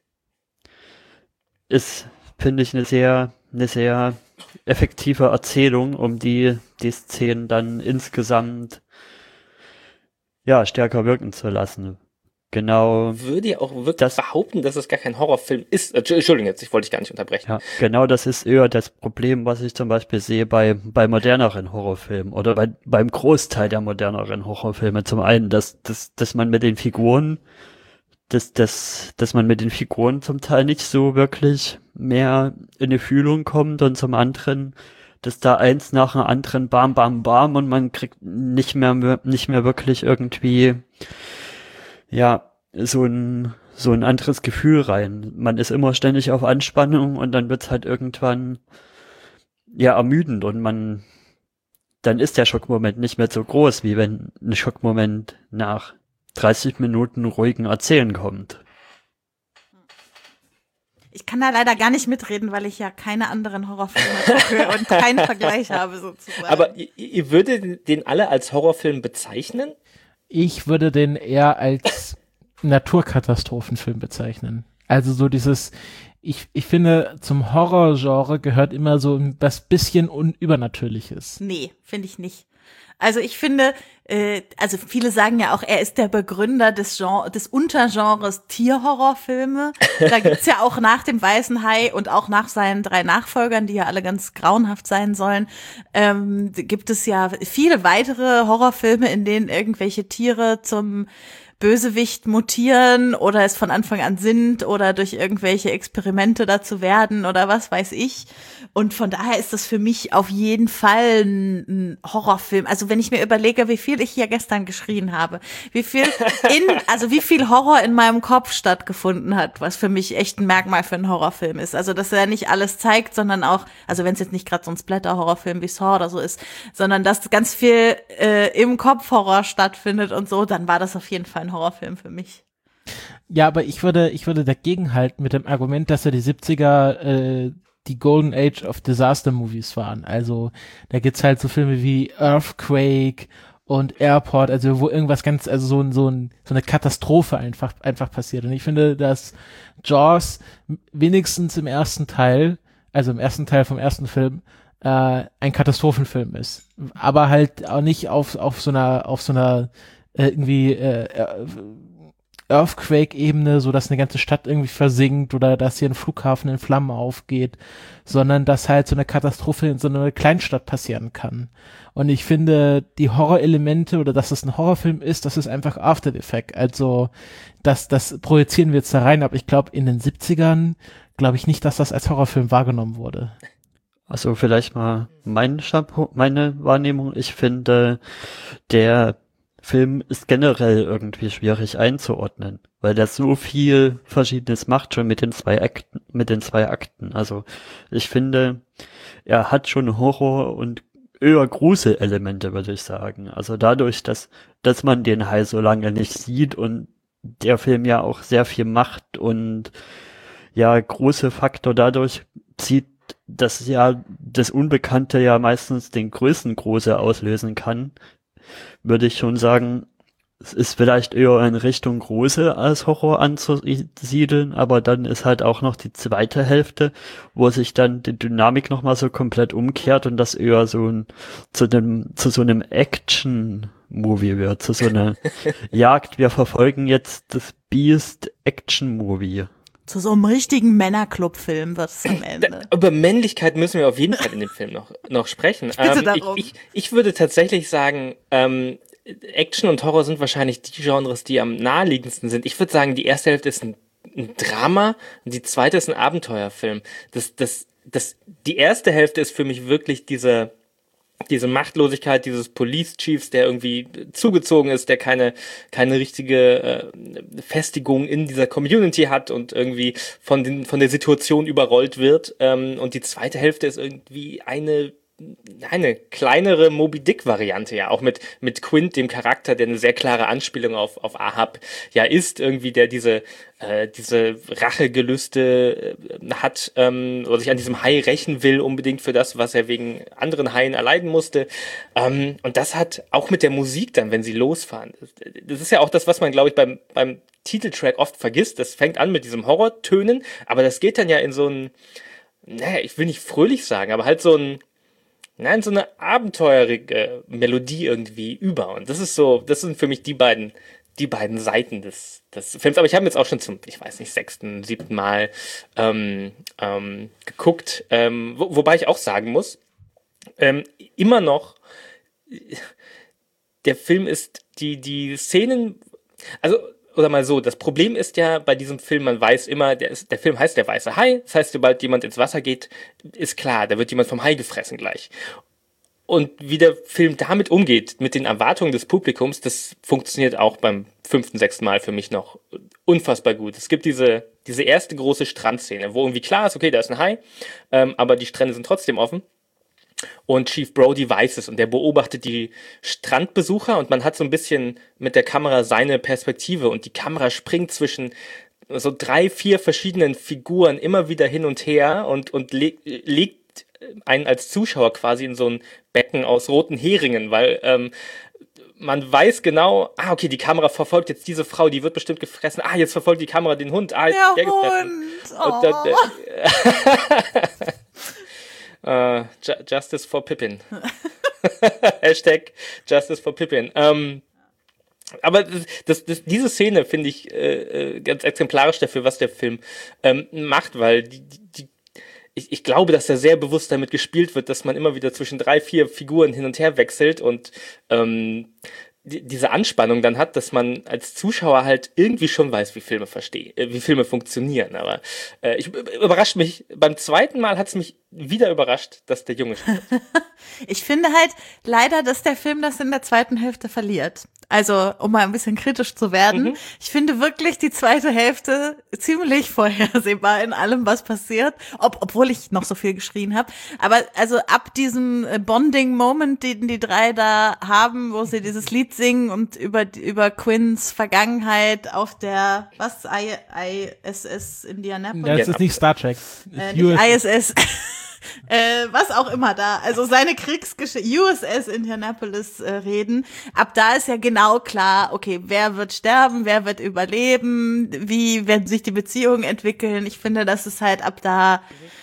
ist, finde ich, eine sehr, eine sehr effektive Erzählung, um die, die Szenen dann insgesamt ja, stärker wirken zu lassen. Genau. Würde ja auch wirklich Das- behaupten, dass es gar kein Horrorfilm ist. Entschuldigung, jetzt, ich wollte dich gar nicht unterbrechen. Ja, genau das ist eher das Problem, was ich zum Beispiel sehe bei, bei moderneren Horrorfilmen oder bei, beim Großteil der moderneren Horrorfilme. Zum einen, dass, dass, dass man mit den Figuren, dass, dass, dass man mit den Figuren zum Teil nicht so wirklich mehr in die Fühlung kommt und zum anderen, dass da eins nach dem anderen bam, bam, bam und man kriegt nicht mehr, nicht mehr wirklich irgendwie, ja, so ein, so ein anderes Gefühl rein. Man ist immer ständig auf Anspannung und dann wird's halt irgendwann, ja, ermüdend und man, dann ist der Schockmoment nicht mehr so groß, wie wenn ein Schockmoment nach dreißig Minuten ruhigen Erzählen kommt. Ich kann da leider gar nicht mitreden, weil ich ja keine anderen Horrorfilme gucke und keinen Vergleich habe sozusagen. Aber ihr, ihr würdet den alle als Horrorfilm bezeichnen? Ich würde den eher als Naturkatastrophenfilm bezeichnen. Also so dieses, ich, ich finde, zum Horrorgenre gehört immer so ein das bisschen Übernatürliches. Nee, finde ich nicht. Also ich finde, äh, also viele sagen ja auch, er ist der Begründer des Genre, des Untergenres Tierhorrorfilme. Da gibt's ja auch nach dem Weißen Hai und auch nach seinen drei Nachfolgern, die ja alle ganz grauenhaft sein sollen, ähm, gibt es ja viele weitere Horrorfilme, in denen irgendwelche Tiere zum Bösewicht mutieren oder es von Anfang an sind oder durch irgendwelche Experimente dazu werden oder was weiß ich. Und von daher ist das für mich auf jeden Fall ein, ein Horrorfilm. Also wenn ich mir überlege, wie viel ich hier gestern geschrien habe, wie viel in, also wie viel Horror in meinem Kopf stattgefunden hat, was für mich echt ein Merkmal für einen Horrorfilm ist. Also dass er nicht alles zeigt, sondern auch, also wenn es jetzt nicht gerade so ein Splatter-Horrorfilm wie Saw oder so ist, sondern dass ganz viel äh, im Kopf Horror stattfindet und so, dann war das auf jeden Fall ein Horrorfilm für mich. Ja, aber ich würde, ich würde dagegen halten mit dem Argument, dass er die siebziger äh, die Golden Age of Disaster Movies waren. Also da gibt's halt so Filme wie Earthquake und Airport, also wo irgendwas ganz, also so ein, so ein, so eine Katastrophe einfach, einfach passiert. Und ich finde, dass Jaws wenigstens im ersten Teil, also im ersten Teil vom ersten Film, äh, ein Katastrophenfilm ist. Aber halt auch nicht auf, auf so einer, auf so einer äh, irgendwie äh, Earthquake-Ebene, so dass eine ganze Stadt irgendwie versinkt oder dass hier ein Flughafen in Flammen aufgeht, sondern dass halt so eine Katastrophe in so einer Kleinstadt passieren kann. Und ich finde, die Horrorelemente oder dass es ein Horrorfilm ist, das ist einfach After the Effect. Also das, das projizieren wir jetzt da rein, aber ich glaube, in den siebzigern glaube ich nicht, dass das als Horrorfilm wahrgenommen wurde. Also vielleicht mal mein Shampoo, meine Wahrnehmung. Ich finde, der Film ist generell irgendwie schwierig einzuordnen, weil der so viel Verschiedenes macht, schon mit den zwei Akten, mit den zwei Akten. Also ich finde, er hat schon Horror und eher Gruselelemente, würde ich sagen. Also dadurch, dass, dass man den Hai so lange nicht sieht und der Film ja auch sehr viel macht und ja, Gruselfaktor dadurch zieht, dass ja das Unbekannte ja meistens den größten Grusel auslösen kann, würde ich schon sagen, es ist vielleicht eher in Richtung Grusel als Horror anzusiedeln, aber dann ist halt auch noch die zweite Hälfte, wo sich dann die Dynamik nochmal so komplett umkehrt und das eher so ein, zu einem, zu so einem Action-Movie wird, zu so einer Jagd. Wir verfolgen jetzt das Beast-Action-Movie. Zu so einem richtigen Männerclub-Film wird es am Ende. Da, über Männlichkeit müssen wir auf jeden Fall in dem Film noch, noch sprechen. Ich bitte ähm, darum. Ich, ich, ich würde tatsächlich sagen, ähm, Action und Horror sind wahrscheinlich die Genres, die am naheliegendsten sind. Ich würde sagen, die erste Hälfte ist ein, ein Drama und die zweite ist ein Abenteuerfilm. Das, das, das, die erste Hälfte ist für mich wirklich diese, diese Machtlosigkeit dieses Police Chiefs, der irgendwie zugezogen ist, der keine, keine richtige äh, Festigung in dieser Community hat und irgendwie von den, von der Situation überrollt wird. Ähm, und die zweite Hälfte ist irgendwie eine eine kleinere Moby-Dick-Variante, ja, auch mit, mit Quint, dem Charakter, der eine sehr klare Anspielung auf, auf Ahab ja ist, irgendwie, der diese, äh, diese Rachegelüste äh, hat, ähm, oder sich an diesem Hai rächen will, unbedingt für das, was er wegen anderen Haien erleiden musste. Ähm, und das hat auch mit der Musik dann, wenn sie losfahren. Das ist ja auch das, was man, glaube ich, beim, beim Titeltrack oft vergisst. Das fängt an mit diesem Horrortönen, aber das geht dann ja in so ein, naja, ich will nicht fröhlich sagen, aber halt so ein, Nein, so eine abenteuerige Melodie irgendwie über. Und das ist so, das sind für mich die beiden, die beiden Seiten des, des Films. Aber ich habe jetzt auch schon zum, ich weiß nicht, sechsten, siebten Mal ähm, ähm, geguckt. Ähm, wo, wobei ich auch sagen muss, ähm, immer noch, der Film ist, die, die Szenen, also, oder mal so, das Problem ist ja bei diesem Film, man weiß immer, der, ist, der Film heißt Der weiße Hai, das heißt, sobald jemand ins Wasser geht, ist klar, da wird jemand vom Hai gefressen gleich. Und wie der Film damit umgeht, mit den Erwartungen des Publikums, das funktioniert auch beim fünften, sechsten Mal für mich noch unfassbar gut. Es gibt diese, diese erste große Strandszene, wo irgendwie klar ist, okay, da ist ein Hai, ähm, aber die Strände sind trotzdem offen. Und Chief Brody weiß es und der beobachtet die Strandbesucher und man hat so ein bisschen mit der Kamera seine Perspektive und die Kamera springt zwischen so drei, vier verschiedenen Figuren immer wieder hin und her und, und le- legt einen als Zuschauer quasi in so ein Becken aus roten Heringen, weil ähm, man weiß genau, ah, okay, die Kamera verfolgt jetzt diese Frau, die wird bestimmt gefressen. Ah, jetzt verfolgt die Kamera den Hund. Ah, jetzt der, der Hund. gefressen. Oh. Und dann, äh, uh, Ju- Justice for Pippin. Hashtag Justice for Pippin. Ähm, aber das, das, das, diese Szene finde ich äh, ganz exemplarisch dafür, was der Film ähm, macht, weil die, die, ich, ich glaube, dass da sehr bewusst damit gespielt wird, dass man immer wieder zwischen drei, vier Figuren hin und her wechselt und ähm, die, diese Anspannung dann hat, dass man als Zuschauer halt irgendwie schon weiß, wie Filme verstehen, äh, wie Filme funktionieren. Aber äh, ich überrascht mich, beim zweiten Mal hat es mich wieder überrascht, dass der Junge spielt. Ich finde halt leider, dass der Film das in der zweiten Hälfte verliert. Also, um mal ein bisschen kritisch zu werden. Mhm. Ich finde wirklich die zweite Hälfte ziemlich vorhersehbar in allem, was passiert, ob, obwohl ich noch so viel geschrien habe. Aber also ab diesem Bonding-Moment, den die drei da haben, wo sie dieses Lied singen und über über Quinns Vergangenheit auf der, was, I, I S S Indianapolis? Das ist nicht Star Trek. Äh, nicht I S S. Äh, was auch immer da, also seine Kriegsgeschichte, U S S Indianapolis äh, reden, ab da ist ja genau klar, okay, wer wird sterben, wer wird überleben, wie werden sich die Beziehungen entwickeln. Ich finde, das ist halt ab da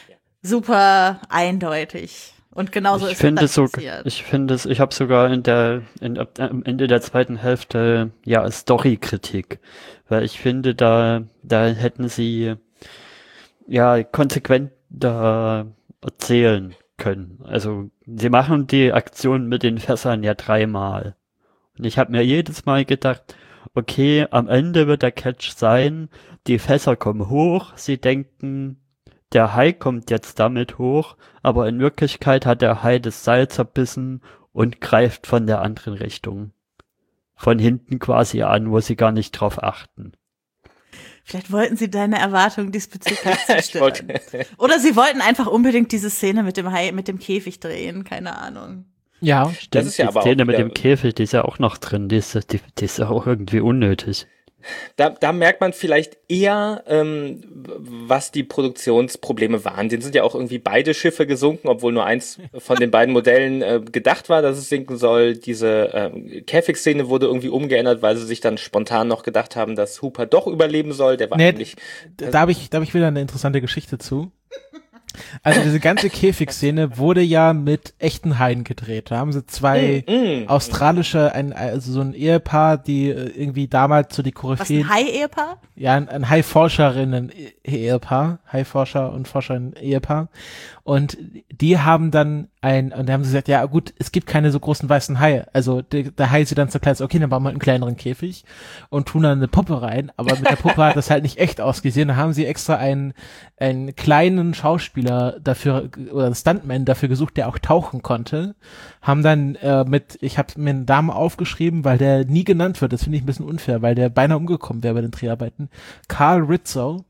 super eindeutig. Und genauso ich ist finde das so, passiert. Ich finde es, ich habe sogar in der, in, am Ende der zweiten Hälfte, ja, Story-Kritik, weil ich finde, da, da hätten sie, ja, konsequent da erzählen können. Also sie machen die Aktion mit den Fässern ja dreimal. Und ich habe mir jedes Mal gedacht, okay, am Ende wird der Catch sein, die Fässer kommen hoch, sie denken, der Hai kommt jetzt damit hoch, aber in Wirklichkeit hat der Hai das Seil zerbissen und greift von der anderen Richtung. Von hinten quasi an, wo sie gar nicht drauf achten. Vielleicht wollten sie deine Erwartungen diesbezüglich zerstören. Oder sie wollten einfach unbedingt diese Szene mit dem Hai, mit dem Käfig drehen, keine Ahnung. Ja, stimmt. Das ist ja die aber Szene auch mit wieder- dem Käfig, die ist ja auch noch drin, die ist, die, die ist ja auch irgendwie unnötig. Da, da merkt man vielleicht eher, ähm, was die Produktionsprobleme waren. Den sind ja auch irgendwie beide Schiffe gesunken, obwohl nur eins von den beiden Modellen äh, gedacht war, dass es sinken soll. Diese ähm, Käfigszene wurde irgendwie umgeändert, weil sie sich dann spontan noch gedacht haben, dass Hooper doch überleben soll. Der war Nee, eigentlich... Da habe ich, da hab ich wieder eine interessante Geschichte zu. Also diese ganze Käfigszene wurde ja mit echten Haien gedreht. Da haben sie zwei Mm, mm. australische, ein, also so ein Ehepaar, die äh, irgendwie damals so die Was, Koryphäen, ein Hai-Ehepaar? ja, ein, ein Haiforscherinnen-Ehepaar, Haiforscher und Forscherin-Ehepaar. Und die haben dann ein, und da haben sie gesagt, ja gut, es gibt keine so großen weißen Haie. Also der, der Hai sieht dann so klein, okay, dann bauen wir einen kleineren Käfig und tun dann eine Puppe rein. Aber mit der Puppe hat das halt nicht echt ausgesehen. Da haben sie extra einen, einen kleinen Schauspieler dafür, oder einen Stuntman dafür gesucht, der auch tauchen konnte. Haben dann äh, mit, ich habe mir einen Namen aufgeschrieben, weil der nie genannt wird. Das finde ich ein bisschen unfair, weil der beinahe umgekommen wäre bei den Dreharbeiten. Carl Rizzo.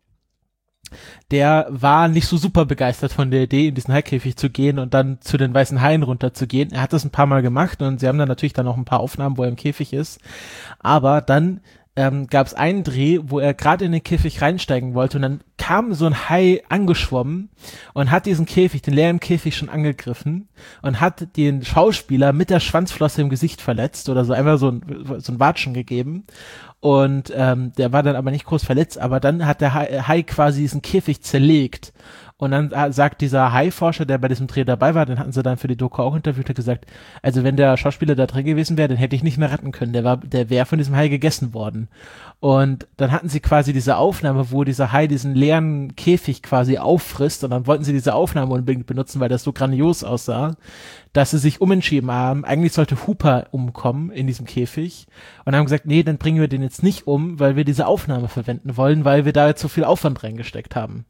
Der war nicht so super begeistert von der Idee, in diesen Haikäfig zu gehen und dann zu den weißen Haien runterzugehen. Er hat das ein paar Mal gemacht und sie haben dann natürlich dann auch ein paar Aufnahmen, wo er im Käfig ist. Aber dann ähm, gab es einen Dreh, wo er gerade in den Käfig reinsteigen wollte und dann kam so ein Hai angeschwommen und hat diesen Käfig, den leeren Käfig schon angegriffen und hat den Schauspieler mit der Schwanzflosse im Gesicht verletzt oder so einfach so ein, so ein Watschen gegeben. Und ähm, der war dann aber nicht groß verletzt, aber dann hat der Hai, Hai quasi diesen Käfig zerlegt. Und dann äh, sagt dieser Haiforscher, der bei diesem Dreh dabei war, den hatten sie dann für die Doku auch interviewt, hat gesagt, also wenn der Schauspieler da drin gewesen wäre, den hätte ich nicht mehr retten können. Der war, der wäre von diesem Hai gegessen worden. Und dann hatten sie quasi diese Aufnahme, wo dieser Hai diesen leeren Käfig quasi auffrisst und dann wollten sie diese Aufnahme unbedingt benutzen, weil das so grandios aussah, dass sie sich umentschieden haben. Eigentlich sollte Hooper umkommen in diesem Käfig und haben gesagt, nee, dann bringen wir den jetzt nicht um, weil wir diese Aufnahme verwenden wollen, weil wir da jetzt so viel Aufwand reingesteckt haben.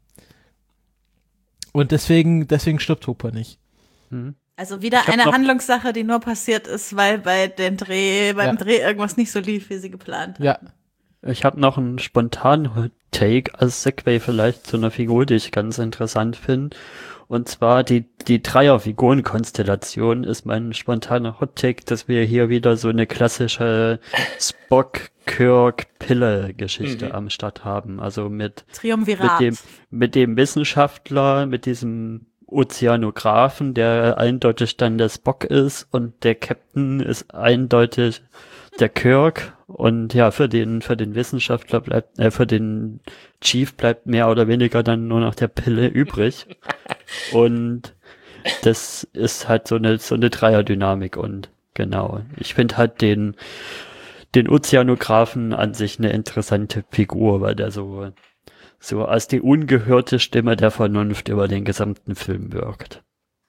Und deswegen, deswegen stirbt Hooper nicht. Hm. Also wieder eine Handlungssache, die nur passiert ist, weil bei den Dreh, beim Ja. Dreh irgendwas nicht so lief, wie sie geplant haben. Ja. Ich habe noch einen spontanen Take als Segway vielleicht zu einer Figur, die ich ganz interessant finde. Und zwar die, die Dreier-Figuren-Konstellation ist mein spontaner Hot-Take, dass wir hier wieder so eine klassische Spock-Kirk-Pille-Geschichte Mhm. am Start haben. Also mit, mit Triumvirat. dem, mit dem Wissenschaftler, mit diesem Ozeanographen, der eindeutig dann der Spock ist und der Captain ist eindeutig der Kirk und ja, für den, für den Wissenschaftler bleibt, äh, für den Chief bleibt mehr oder weniger dann nur noch der Pille übrig. Und das ist halt so eine, so eine Dreierdynamik und genau. Ich finde halt den, den Ozeanographen an sich eine interessante Figur, weil der so, so als die ungehörte Stimme der Vernunft über den gesamten Film wirkt.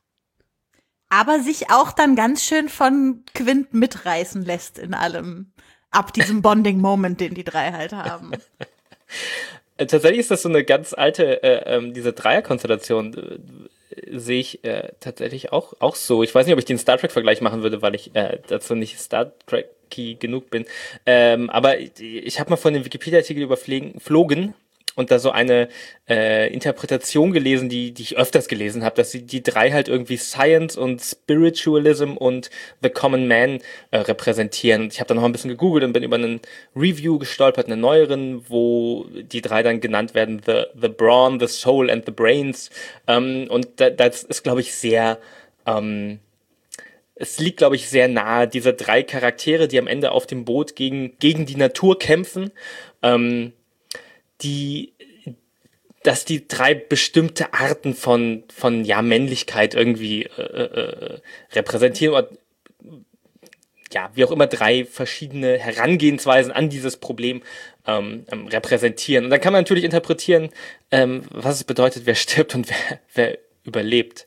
Aber sich auch dann ganz schön von Quint mitreißen lässt in allem. Ab diesem Bonding-Moment, den die drei halt haben. Äh, Tatsächlich ist das so eine ganz alte, äh, ähm, diese Dreierkonstellation äh, sehe ich äh, tatsächlich auch, auch so. Ich weiß nicht, ob ich den Star Trek-Vergleich machen würde, weil ich äh, dazu nicht Star Trek-y genug bin. Ähm, aber ich, ich habe mal von dem Wikipedia-Artikel überflogen und da so eine äh, Interpretation gelesen, die die ich öfters gelesen habe, dass sie die drei halt irgendwie Science und Spiritualism und The Common Man äh, repräsentieren. Ich habe dann noch ein bisschen gegoogelt und bin über einen Review gestolpert, einen neueren, wo die drei dann genannt werden, The, the Brawn, The Soul and The Brains. Ähm, und da, das ist, glaube ich, sehr... Ähm, es liegt, glaube ich, sehr nahe, diese drei Charaktere, die am Ende auf dem Boot gegen, gegen die Natur kämpfen, ähm, die, dass die drei bestimmte Arten von, von, ja, Männlichkeit irgendwie, äh, äh, repräsentieren oder, ja, wie auch immer, drei verschiedene Herangehensweisen an dieses Problem, ähm, ähm, repräsentieren. Und dann kann man natürlich interpretieren, ähm, was es bedeutet, wer stirbt und wer, wer überlebt.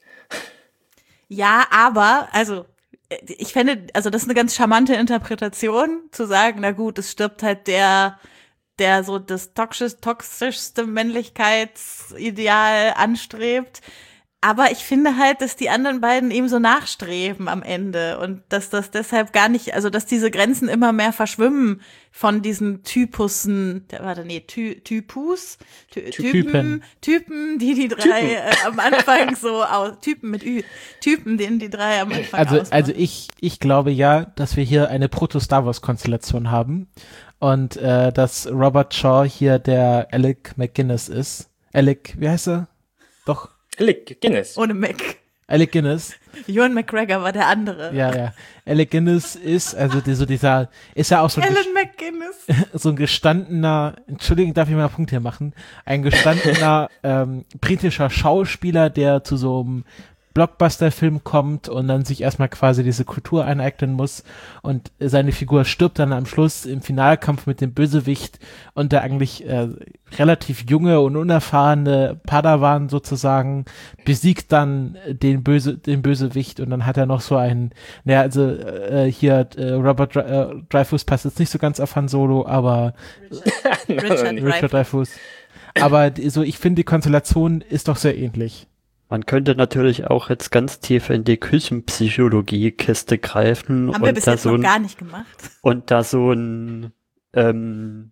Ja, aber, also, ich fände, also das ist eine ganz charmante Interpretation, zu sagen, na gut, es stirbt halt der, der so das toxisch, toxischste Männlichkeitsideal anstrebt. Aber ich finde halt, dass die anderen beiden ihm so nachstreben am Ende und dass das deshalb gar nicht, also dass diese Grenzen immer mehr verschwimmen von diesen Typussen, der warte, nee, Ty, Typus, Ty, Typen, Typen, die die drei äh, am Anfang so aus, Typen mit Ü, Typen, denen die drei am Anfang Also, ausmachen. also ich, ich glaube ja, dass wir hier eine Proto-Star Wars-Konstellation haben und äh, dass Robert Shaw hier der Alec McGuinness ist. Alec, wie heißt er? Doch. Alec Guinness. Ohne Mac. Alec Guinness. Ewan McGregor war der andere. Ja, ja. Alec Guinness ist, also die, so dieser, ist ja auch so ein, Alan McGuinness. so ein gestandener, Entschuldigung, darf ich mal einen Punkt hier machen? Ein gestandener ähm, britischer Schauspieler, der zu so einem Blockbuster-Film kommt und dann sich erstmal quasi diese Kultur aneignen muss und seine Figur stirbt dann am Schluss im Finalkampf mit dem Bösewicht und der eigentlich äh, relativ junge und unerfahrene Padawan sozusagen besiegt dann den Böse den Bösewicht und dann hat er noch so einen, naja, also äh, hier äh, Robert äh, Dreyfuss passt jetzt nicht so ganz auf Han Solo, aber Richard Richard Dreyfuss. Aber die, so, ich finde, die Konstellation ist doch sehr ähnlich. Man könnte natürlich auch jetzt ganz tief in die Küchenpsychologie-Kiste greifen Haben wir und bis da jetzt so noch ein, gar nicht gemacht. und da so ein ähm,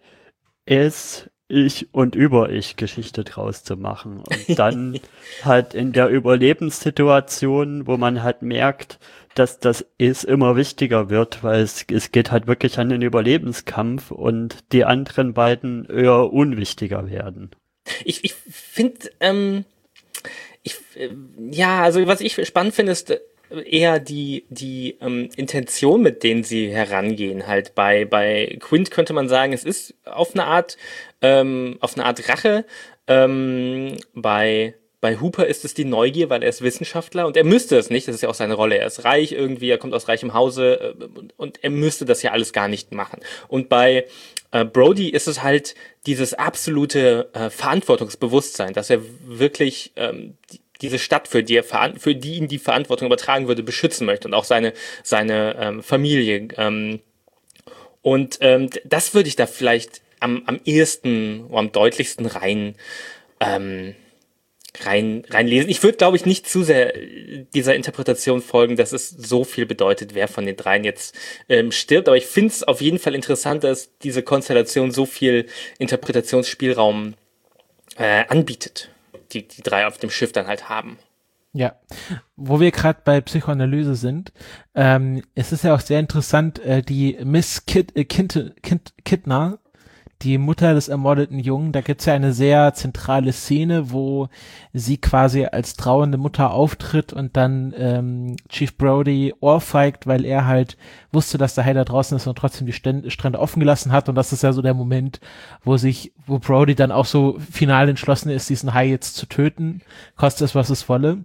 Es, Ich und Über-Ich-Geschichte draus zu machen. Und dann halt in der Überlebenssituation, wo man halt merkt, dass das Es immer wichtiger wird, weil es, es geht halt wirklich an den Überlebenskampf und die anderen beiden eher unwichtiger werden. Ich, ich finde, ähm, ich, äh, ja, also was ich spannend finde, ist eher die, die ähm, Intention, mit denen sie herangehen. Halt bei, bei Quint könnte man sagen, es ist auf eine Art, ähm, auf eine Art Rache. Ähm, bei Bei Hooper ist es die Neugier, weil er ist Wissenschaftler und er müsste es nicht, das ist ja auch seine Rolle, er ist reich irgendwie, er kommt aus reichem Hause äh, und, und er müsste das ja alles gar nicht machen. Und bei äh, Brody ist es halt dieses absolute äh, Verantwortungsbewusstsein, dass er wirklich ähm, die, diese Stadt, für die er für die ihn die Verantwortung übertragen würde, beschützen möchte und auch seine seine ähm, Familie. Ähm, und ähm, das würde ich da vielleicht am am ehesten oder am deutlichsten rein ähm, rein reinlesen. Ich würde, glaube ich, nicht zu sehr dieser Interpretation folgen, dass es so viel bedeutet, wer von den dreien jetzt ähm, stirbt. Aber ich finde es auf jeden Fall interessant, dass diese Konstellation so viel Interpretationsspielraum äh, anbietet, die die drei auf dem Schiff dann halt haben. Ja, wo wir gerade bei Psychoanalyse sind, ähm, es ist ja auch sehr interessant, äh, die Miss Kid, äh, Kind, Kind, Kidner, die Mutter des ermordeten Jungen, da gibt's ja eine sehr zentrale Szene, wo sie quasi als trauernde Mutter auftritt und dann ähm, Chief Brody ohrfeigt, weil er halt wusste, dass der Hai da draußen ist und trotzdem die Ständ- Strände offen gelassen hat. Und das ist ja so der Moment, wo sich, wo Brody dann auch so final entschlossen ist, diesen Hai jetzt zu töten, kostet es, was es wolle.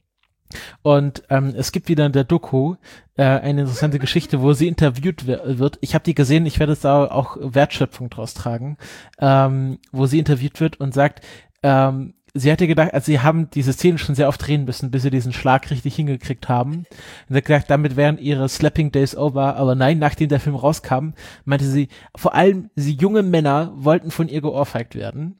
Und ähm, es gibt wieder in der Doku äh, eine interessante Geschichte, wo sie interviewt w- wird. Ich habe die gesehen, ich werde jetzt da auch Wertschöpfung draus tragen, ähm, wo sie interviewt wird und sagt, ähm, sie hätte gedacht, also sie haben diese Szene schon sehr oft drehen müssen, bis sie diesen Schlag richtig hingekriegt haben. Und sie hat gesagt, damit wären ihre Slapping Days over. Aber nein, nachdem der Film rauskam, meinte sie, vor allem sie junge Männer wollten von ihr geohrfeigt werden.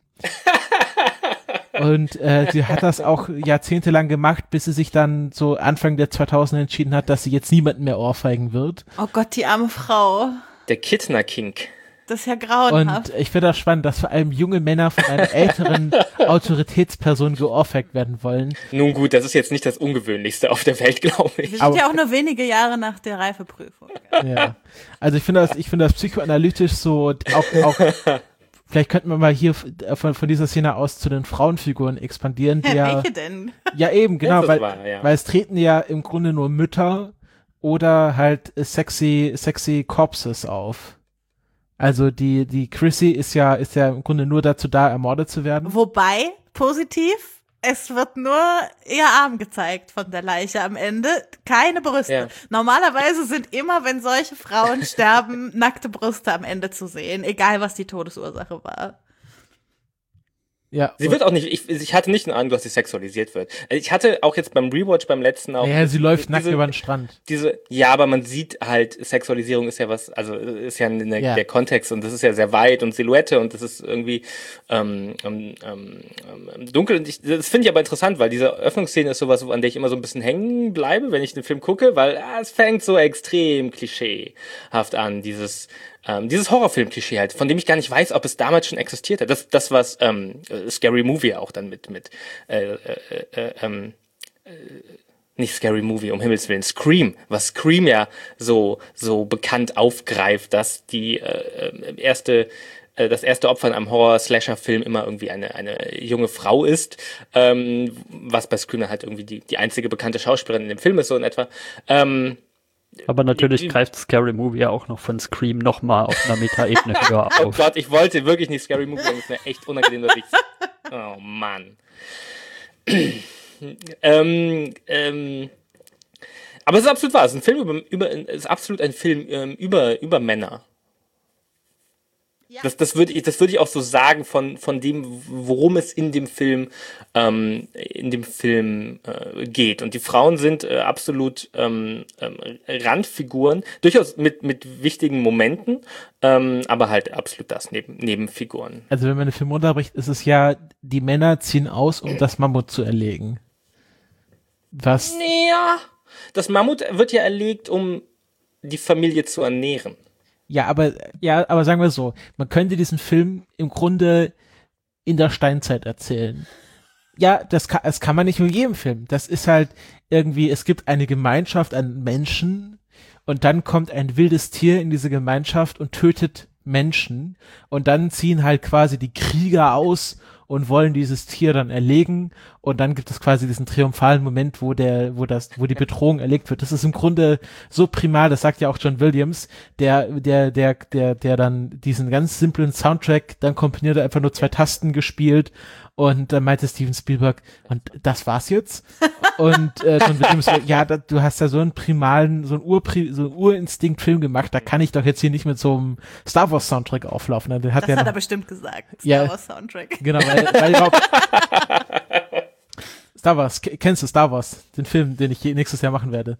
Und äh, sie hat das auch jahrzehntelang gemacht, bis sie sich dann so Anfang der zweitausender entschieden hat, dass sie jetzt niemanden mehr ohrfeigen wird. Oh Gott, die arme Frau. Der Kidner-Kink. Das ist ja grauenhaft. Und ich finde das spannend, dass vor allem junge Männer von einer älteren Autoritätsperson geohrfeigt werden wollen. Nun gut, das ist jetzt nicht das Ungewöhnlichste auf der Welt, glaube ich. Wir sind Aber- ja auch nur wenige Jahre nach der Reifeprüfung. Ja. Also ich finde das, ich finde das psychoanalytisch so auch, auch vielleicht könnten wir mal hier von, von dieser Szene aus zu den Frauenfiguren expandieren, die ja, Welche denn? ja eben, genau, Das ist weil, wahr, ja. weil es treten ja im Grunde nur Mütter oder halt sexy, sexy Corpses auf. Also die, die Chrissy ist ja, ist ja im Grunde nur dazu da, ermordet zu werden. Wobei, positiv, es wird nur ihr Arm gezeigt von der Leiche am Ende, keine Brüste. Ja. Normalerweise sind immer, wenn solche Frauen sterben, nackte Brüste am Ende zu sehen, egal was die Todesursache war. Ja. Sie wird auch nicht, ich, ich hatte nicht den Eindruck, dass sie sexualisiert wird. Ich hatte auch jetzt beim Rewatch beim letzten auch. Ja, sie läuft diese, nackt über den Strand. Diese, ja, aber man sieht halt, Sexualisierung ist ja was, also ist ja eine, Ja. der Kontext und das ist ja sehr weit und Silhouette und das ist irgendwie ähm, ähm, ähm, dunkel. Und ich, das finde ich aber interessant, weil diese Öffnungsszene ist sowas, an der ich immer so ein bisschen hängen bleibe, wenn ich den Film gucke, weil ah, es fängt so extrem klischeehaft an, dieses Ähm, dieses Horrorfilm-Klischee halt, von dem ich gar nicht weiß, ob es damals schon existiert hat. Das, das was ähm, Scary Movie auch dann mit, mit äh, äh, äh, ähm, äh, nicht Scary Movie, um Himmels Willen, Scream, was Scream ja so so bekannt aufgreift, dass die äh, erste äh, das erste Opfer in einem Horror-Slasher-Film immer irgendwie eine eine junge Frau ist, ähm, was bei Scream dann halt irgendwie die die einzige bekannte Schauspielerin in dem Film ist, so in etwa. Ähm, Aber natürlich greift Scary Movie ja auch noch von Scream nochmal auf einer Meta-Ebene höher Oh auf. Gott, ich wollte wirklich nicht Scary Movie sagen, das ist mir echt unangenehm, dass ich... Oh Mann. ähm, ähm, aber es ist absolut wahr, es ist ein Film über, über es ist absolut ein Film ähm, über, über Männer. Ja. Das, das würde ich, das würde ich auch so sagen von, von dem, worum es in dem Film, ähm, in dem Film äh, geht. Und die Frauen sind äh, absolut ähm, ähm, Randfiguren, durchaus mit, mit wichtigen Momenten, ähm, aber halt absolut das, neben, Nebenfiguren. Also wenn man den Film runterbricht, ist es ja, die Männer ziehen aus, um das Mammut zu erlegen. Was? Naja, das Mammut wird ja erlegt, um die Familie zu ernähren. Ja, aber, ja, aber sagen wir so, man könnte diesen Film im Grunde in der Steinzeit erzählen. Ja, das kann, das kann man nicht mit jedem Film. Das ist halt irgendwie, es gibt eine Gemeinschaft an Menschen und dann kommt ein wildes Tier in diese Gemeinschaft und tötet Menschen und dann ziehen halt quasi die Krieger aus und wollen dieses Tier dann erlegen und dann gibt es quasi diesen triumphalen Moment, wo der, wo das, wo die Bedrohung erlegt wird. Das ist im Grunde so primal, das sagt ja auch John Williams, der, der, der, der, der dann diesen ganz simplen Soundtrack, dann komponiert er einfach nur zwei Tasten gespielt und dann meinte Steven Spielberg, und das war's jetzt? Und äh, John Williams, ja, da, du hast ja so einen primalen, so einen Urpri, so einen Urinstinkt-Film gemacht, da kann ich doch jetzt hier nicht mit so einem Star Wars Soundtrack auflaufen. Der hat Das ja hat noch, er bestimmt gesagt. Star Ja. Wars Soundtrack. Genau, weil, weil überhaupt Star Wars, k- kennst du Star Wars, den Film, den ich je, nächstes Jahr machen werde?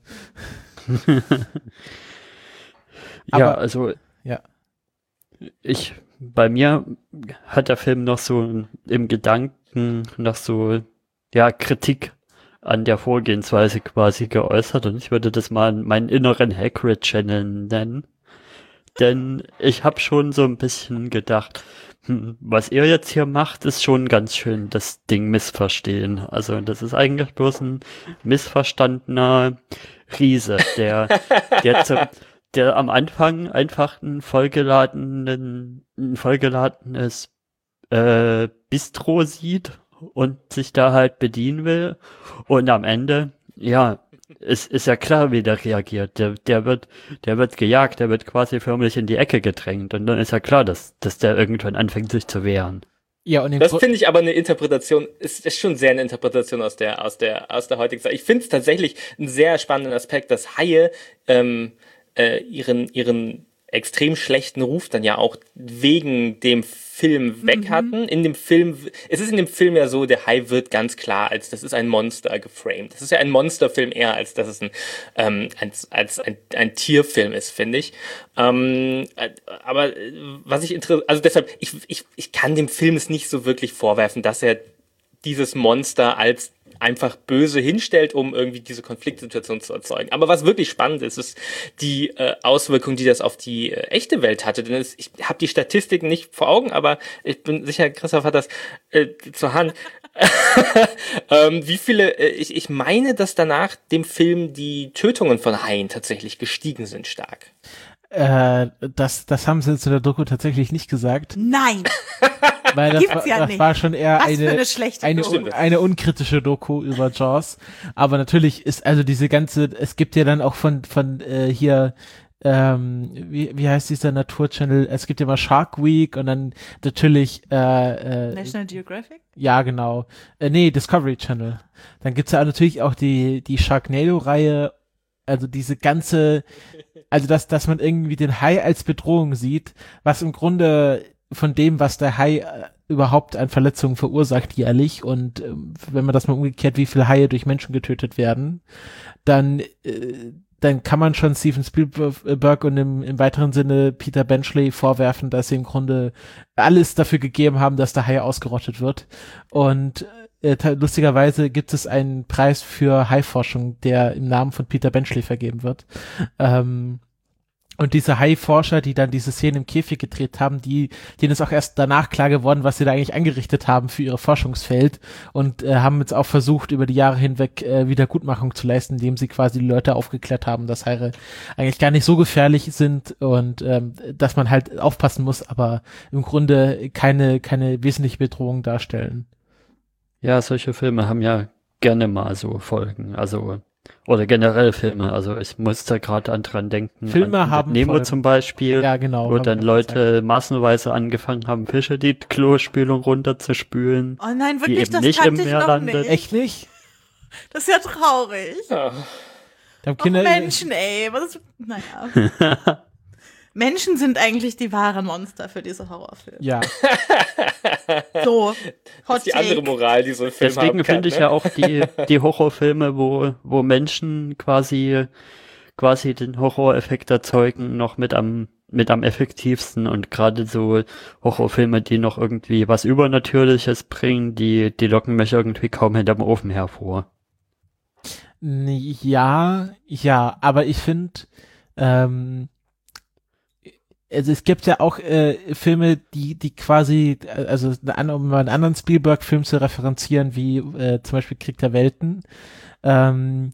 Ja, Aber- also Ja. ich, bei mir hat der Film noch so im Gedanken noch so, ja, Kritik an der Vorgehensweise quasi geäußert und ich würde das mal meinen inneren Hagrid-Channel nennen. Denn ich habe schon so ein bisschen gedacht, hm, was ihr jetzt hier macht, ist schon ganz schön das Ding missverstehen. Also das ist eigentlich bloß ein missverstandener Riese, der, der, zu, der am Anfang einfach ein vollgeladenen, ein vollgeladenes äh, Bistro sieht und sich da halt bedienen will. Und am Ende, ja, es ist ja klar, wie der reagiert. Der, der wird, der wird gejagt, der wird quasi förmlich in die Ecke gedrängt. Und dann ist ja klar, dass, dass der irgendwann anfängt, sich zu wehren. Ja, und im Das Gru- finde ich aber eine Interpretation, ist, ist schon sehr eine Interpretation aus der, aus der, aus der heutigen Zeit. Ich finde es tatsächlich einen sehr spannenden Aspekt, dass Haie ähm, äh, ihren, ihren extrem schlechten Ruf dann ja auch wegen dem Film weg hatten. In dem Film, es ist in dem Film ja so, der Hai wird ganz klar als, das ist ein Monster geframed. Das ist ja ein Monsterfilm eher, als dass es ein, ähm, als, als ein, ein Tierfilm ist, finde ich. Ähm, äh, aber äh, was ich interessiert, also deshalb, ich, ich, ich kann dem Film es nicht so wirklich vorwerfen, dass er dieses Monster als einfach böse hinstellt, um irgendwie diese Konfliktsituation zu erzeugen. Aber was wirklich spannend ist, ist die äh, Auswirkung, die das auf die äh, echte Welt hatte. Denn es, ich habe die Statistiken nicht vor Augen, aber ich bin sicher, Christoph hat das äh, zur Hand. ähm, wie viele, äh, ich, ich meine, dass danach dem Film die Tötungen von Haien tatsächlich gestiegen sind stark. äh, das, das haben sie zu der Doku tatsächlich nicht gesagt, Nein, weil das, Gibt's war, ja das nicht. war schon eher was für eine, eine schlechte eine, Doku. un, eine unkritische Doku über Jaws. Aber natürlich ist also diese ganze, es gibt ja dann auch von, von äh, hier, ähm, wie, wie heißt dieser Naturchannel? Es gibt ja mal Shark Week und dann natürlich äh, äh, National Geographic? ja, genau. Äh, nee, Discovery Channel. Dann gibt's ja natürlich auch die, die Sharknado-Reihe, also diese ganze, also dass, dass man irgendwie den Hai als Bedrohung sieht, was im Grunde von dem, was der Hai äh, überhaupt an Verletzungen verursacht jährlich und äh, wenn man das mal umgekehrt, wie viele Haie durch Menschen getötet werden, dann äh, dann kann man schon Steven Spielberg und im, im weiteren Sinne Peter Benchley vorwerfen, dass sie im Grunde alles dafür gegeben haben, dass der Hai ausgerottet wird. Und äh, lustigerweise gibt es einen Preis für Haiforschung, der im Namen von Peter Benchley vergeben wird. Ähm, Und diese Hai-Forscher, die dann diese Szene im Käfig gedreht haben, die, denen ist auch erst danach klar geworden, was sie da eigentlich angerichtet haben für ihr Forschungsfeld und äh, haben jetzt auch versucht, über die Jahre hinweg äh, Wiedergutmachung zu leisten, indem sie quasi die Leute aufgeklärt haben, dass Haie eigentlich gar nicht so gefährlich sind und ähm, dass man halt aufpassen muss, aber im Grunde keine, keine wesentliche Bedrohung darstellen. Ja, solche Filme haben ja gerne mal so Folgen, also oder generell Filme, also ich musste gerade an dran denken. Filme an haben Nemo Folgen. zum Beispiel, Ja, genau. wo haben dann wir Leute gesagt. massenweise angefangen haben, Fische die Klospülung runterzuspülen, Oh nein, die wirklich, eben das nicht im kannte ich Meer noch landet. nicht. Echt nicht? Das ist ja traurig. Ja. Da haben Och, Kinder, Menschen, ey. Was ist, naja. Menschen sind eigentlich die wahren Monster für diese Horrorfilme. ja. So, Das Hot ist die andere Take. Moral, die so ein Film Deswegen haben kann, finde ich ne? ja auch die, die Horrorfilme, wo, wo Menschen quasi, quasi den Horroreffekt erzeugen, noch mit am, mit am effektivsten und gerade so Horrorfilme, die noch irgendwie was Übernatürliches bringen, die, die locken mich irgendwie kaum hinterm Ofen hervor. Ja, ja, aber ich finde, ähm, also es gibt ja auch äh, Filme, die die quasi, also um mal einen anderen Spielberg-Film zu referenzieren, wie äh, zum Beispiel Krieg der Welten, ähm,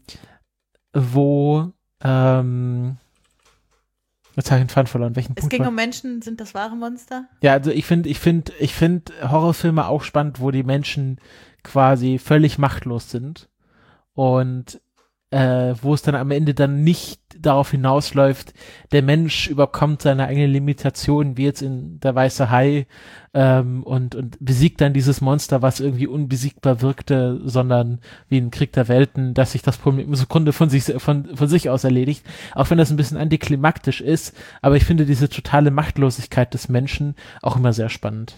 wo ähm, jetzt habe ich den Faden verloren. Welchen Es Punkt ging war- um Menschen, sind das wahre Monster? Ja, also ich finde, ich finde, ich finde Horrorfilme auch spannend, wo die Menschen quasi völlig machtlos sind und äh, wo es dann am Ende dann nicht darauf hinausläuft, der Mensch überkommt seine eigenen Limitationen, wie jetzt in Der Weiße Hai ähm, und, und besiegt dann dieses Monster, was irgendwie unbesiegbar wirkte, sondern wie in Krieg der Welten, dass sich das Problem im Grunde von sich, von, von sich aus erledigt, auch wenn das ein bisschen antiklimaktisch ist, aber ich finde diese totale Machtlosigkeit des Menschen auch immer sehr spannend.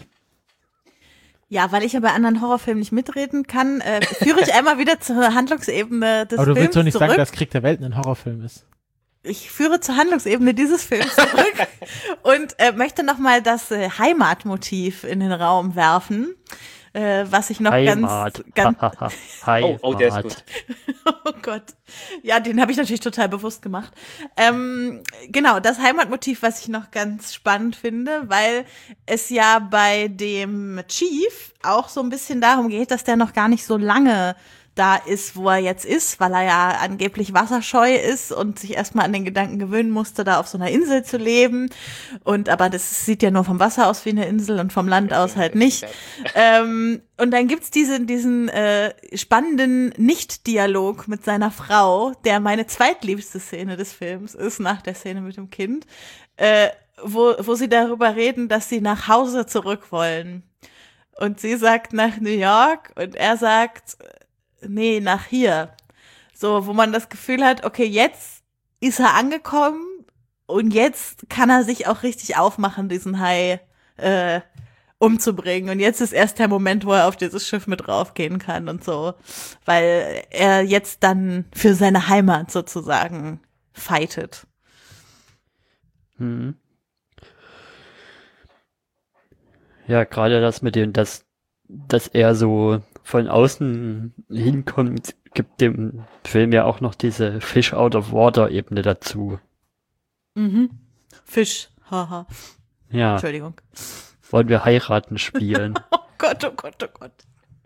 Ja, weil ich ja bei anderen Horrorfilmen nicht mitreden kann, äh, führe ich einmal wieder zur Handlungsebene des Aber du Films willst doch nicht zurück. sagen, dass Krieg der Welten ein Horrorfilm ist. Ich führe zur Handlungsebene dieses Films zurück und äh, möchte nochmal das äh, Heimatmotiv in den Raum werfen, äh, was ich noch Heimat. ganz, ganz Oh, oh, der ist gut. Oh Gott. Ja, den habe ich natürlich total bewusst gemacht. Ähm, genau, das Heimatmotiv, was ich noch ganz spannend finde, weil es ja bei dem Chief auch so ein bisschen darum geht, dass der noch gar nicht so lange da ist, wo er jetzt ist, weil er ja angeblich wasserscheu ist und sich erstmal an den Gedanken gewöhnen musste, da auf so einer Insel zu leben. Und aber das sieht ja nur vom Wasser aus wie eine Insel und vom Land aus halt nicht. ähm, und dann gibt's diesen, diesen äh, spannenden Nicht-Dialog mit seiner Frau, der meine zweitliebste Szene des Films ist, nach der Szene mit dem Kind, äh, wo, wo sie darüber reden, dass sie nach Hause zurück wollen. Und sie sagt nach New York und er sagt, nee, nach hier. So, wo man das Gefühl hat, okay, jetzt ist er angekommen und jetzt kann er sich auch richtig aufmachen, diesen Hai äh, umzubringen. Und jetzt ist erst der Moment, wo er auf dieses Schiff mit raufgehen kann und so. Weil er jetzt dann für seine Heimat sozusagen fightet. Hm. Ja, gerade das mit dem, dass, dass er so von außen hinkommt, gibt dem Film ja auch noch diese Fish out of water Ebene dazu. Mhm. Fisch, haha. Ja, Entschuldigung. wollen wir heiraten spielen. Oh Gott, oh Gott, oh Gott.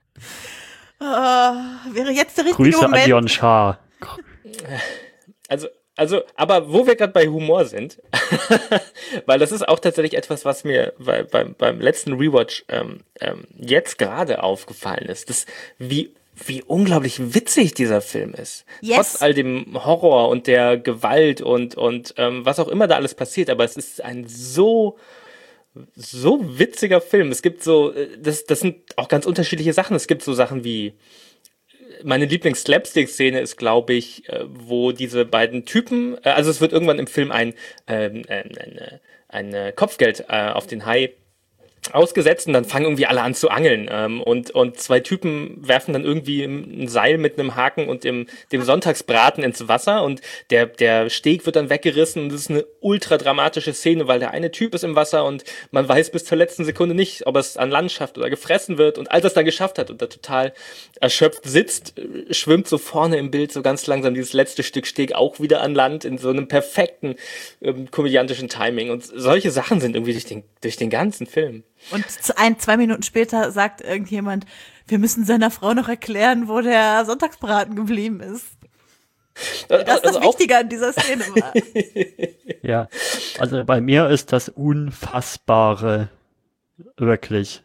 Uh, wäre jetzt der richtige Grüße Moment. an Jon Schaar. Also, also, aber wo wir gerade bei Humor sind, weil das ist auch tatsächlich etwas, was mir bei, beim, beim letzten Rewatch ähm, ähm, jetzt gerade aufgefallen ist, das, wie, wie unglaublich witzig dieser Film ist. Yes. Trotz all dem Horror und der Gewalt und, und ähm, was auch immer da alles passiert, aber es ist ein so so witziger Film. Es gibt so, das, das sind auch ganz unterschiedliche Sachen. Es gibt so Sachen wie, meine Lieblings-Slapstick-Szene ist, glaube ich, wo diese beiden Typen, also es wird irgendwann im Film ein, ähm, ein, ein Kopfgeld äh, auf den Hai ausgesetzt und dann fangen irgendwie alle an zu angeln ähm, und und zwei Typen werfen dann irgendwie ein Seil mit einem Haken und dem dem Sonntagsbraten ins Wasser und der der Steg wird dann weggerissen und das ist eine ultra dramatische Szene, weil der eine Typ ist im Wasser und man weiß bis zur letzten Sekunde nicht, ob es an Land schafft oder gefressen wird und als er es dann geschafft hat und da total erschöpft sitzt, schwimmt so vorne im Bild so ganz langsam dieses letzte Stück Steg auch wieder an Land in so einem perfekten ähm, komödiantischen Timing und solche Sachen sind irgendwie durch den durch den ganzen Film. Und ein, zwei Minuten später sagt irgendjemand, wir müssen seiner Frau noch erklären, wo der Sonntagsbraten geblieben ist. Das ist das also Wichtige an dieser Szene war. Ja, also bei mir ist das Unfassbare wirklich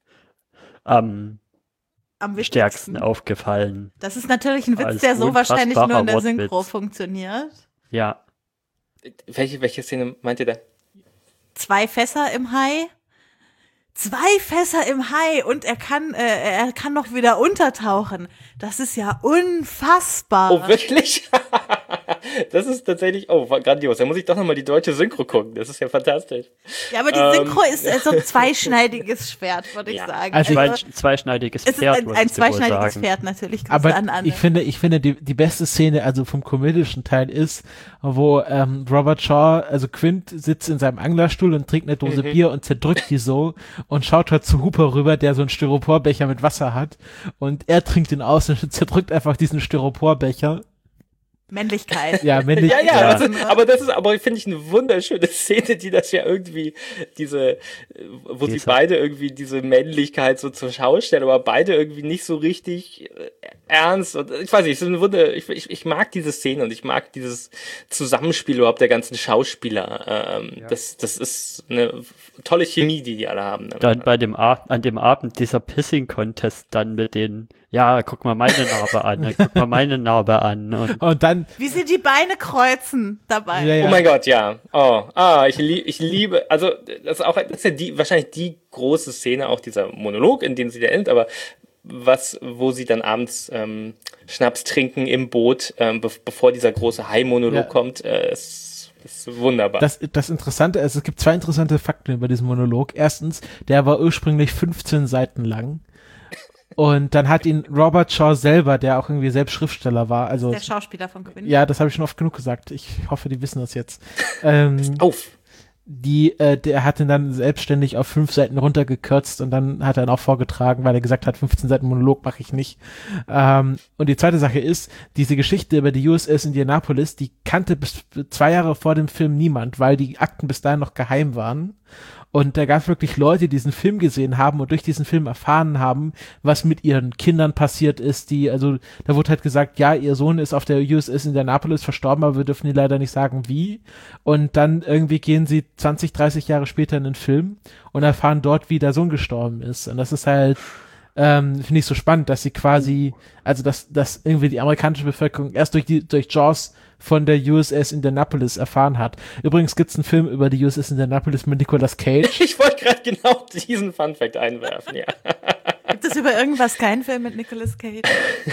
am Am wichtigsten. stärksten aufgefallen. Das ist natürlich ein Witz, Als der so wahrscheinlich nur in der unfassbarer Synchro Wortwitz. funktioniert. Ja, Welche, welche Szene meint ihr da? Zwei Fässer im Hai. Zwei Fässer im Hai und er kann, äh, er kann noch wieder untertauchen. Das ist ja unfassbar. Oh, wirklich? Das ist tatsächlich, oh, grandios. Da muss ich doch nochmal die deutsche Synchro gucken. Das ist ja fantastisch. Ja, aber die Ähm. Synchro ist äh, so ein zweischneidiges Schwert, würde ich Ja. sagen. Also zwei, Also, zweischneidiges es ist Pferd, ein, ein wolltest du wohl zweischneidiges sagen. Pferd natürlich. Grüße Aber an Anne. ich finde, ich finde, die, die beste Szene, also vom komödischen Teil ist, wo ähm, Robert Shaw, also Quint, sitzt in seinem Anglerstuhl und trinkt eine Dose Mhm. Bier und zerdrückt die so und schaut halt zu Hooper rüber, der so einen Styroporbecher mit Wasser hat und er trinkt ihn aus und zerdrückt einfach diesen Styroporbecher. Männlichkeit. Ja, männlich. Ja, ja, Ja. Das ist, aber das ist, aber finde ich eine wunderschöne Szene, die das ja irgendwie, diese, wo sie Diese- beide irgendwie diese Männlichkeit so zur Schau stellen, aber beide irgendwie nicht so richtig äh, ernst und ich weiß nicht, es ist eine Wunder, ich, ich, ich mag diese Szene und ich mag dieses Zusammenspiel überhaupt der ganzen Schauspieler. Ähm, Ja. das, das ist eine tolle Chemie, die die alle haben. Ne? Dann bei dem Ab an dem Abend dieser Pissing-Contest dann mit den, ja, guck mal meine Narbe an, guck mal meine Narbe an und Und dann, Wie sie die Beine kreuzen dabei. ja, ja. Oh mein Gott, ja. Oh, ah, ich, lieb, ich liebe, also das ist auch, das ist ja die, wahrscheinlich die große Szene, auch dieser Monolog, in dem sie da endet, aber was, wo sie dann abends ähm, Schnaps trinken im Boot, ähm, be bevor dieser große Hai-Monolog Ja. kommt, äh, ist, ist wunderbar. Das, das Interessante, also es gibt zwei interessante Fakten über diesen Monolog. Erstens, der war ursprünglich fünfzehn Seiten lang. Und dann hat ihn Robert Shaw selber, der auch irgendwie selbst Schriftsteller war, also Der Schauspieler von Quint. ja, das habe ich schon oft genug gesagt. Ich hoffe, die wissen das jetzt. Ähm, Auf! die, äh, der hat ihn dann selbstständig auf fünf Seiten runtergekürzt und dann hat er ihn auch vorgetragen, weil er gesagt hat, fünfzehn Seiten Monolog mache ich nicht. Ähm, und die zweite Sache ist, diese Geschichte über die U S S Indianapolis, die kannte bis zwei Jahre vor dem Film niemand, weil die Akten bis dahin noch geheim waren. Und da gab es wirklich Leute, die diesen Film gesehen haben und durch diesen Film erfahren haben, was mit ihren Kindern passiert ist. Die, also da wurde halt gesagt, ja, ihr Sohn ist auf der U S S Indianapolis verstorben, aber wir dürfen ihr leider nicht sagen, wie. Und dann irgendwie gehen sie zwanzig, dreißig Jahre später in den Film und erfahren dort, wie der Sohn gestorben ist. Und das ist halt, ähm, finde ich so spannend, dass sie quasi, also dass, dass irgendwie die amerikanische Bevölkerung erst durch die, durch Jaws von der U S S Indianapolis erfahren hat. Übrigens gibt's einen Film über die U S S Indianapolis mit Nicolas Cage. Ich wollte gerade genau diesen Funfact einwerfen, ja. Gibt es über irgendwas keinen Film mit Nicolas Cage?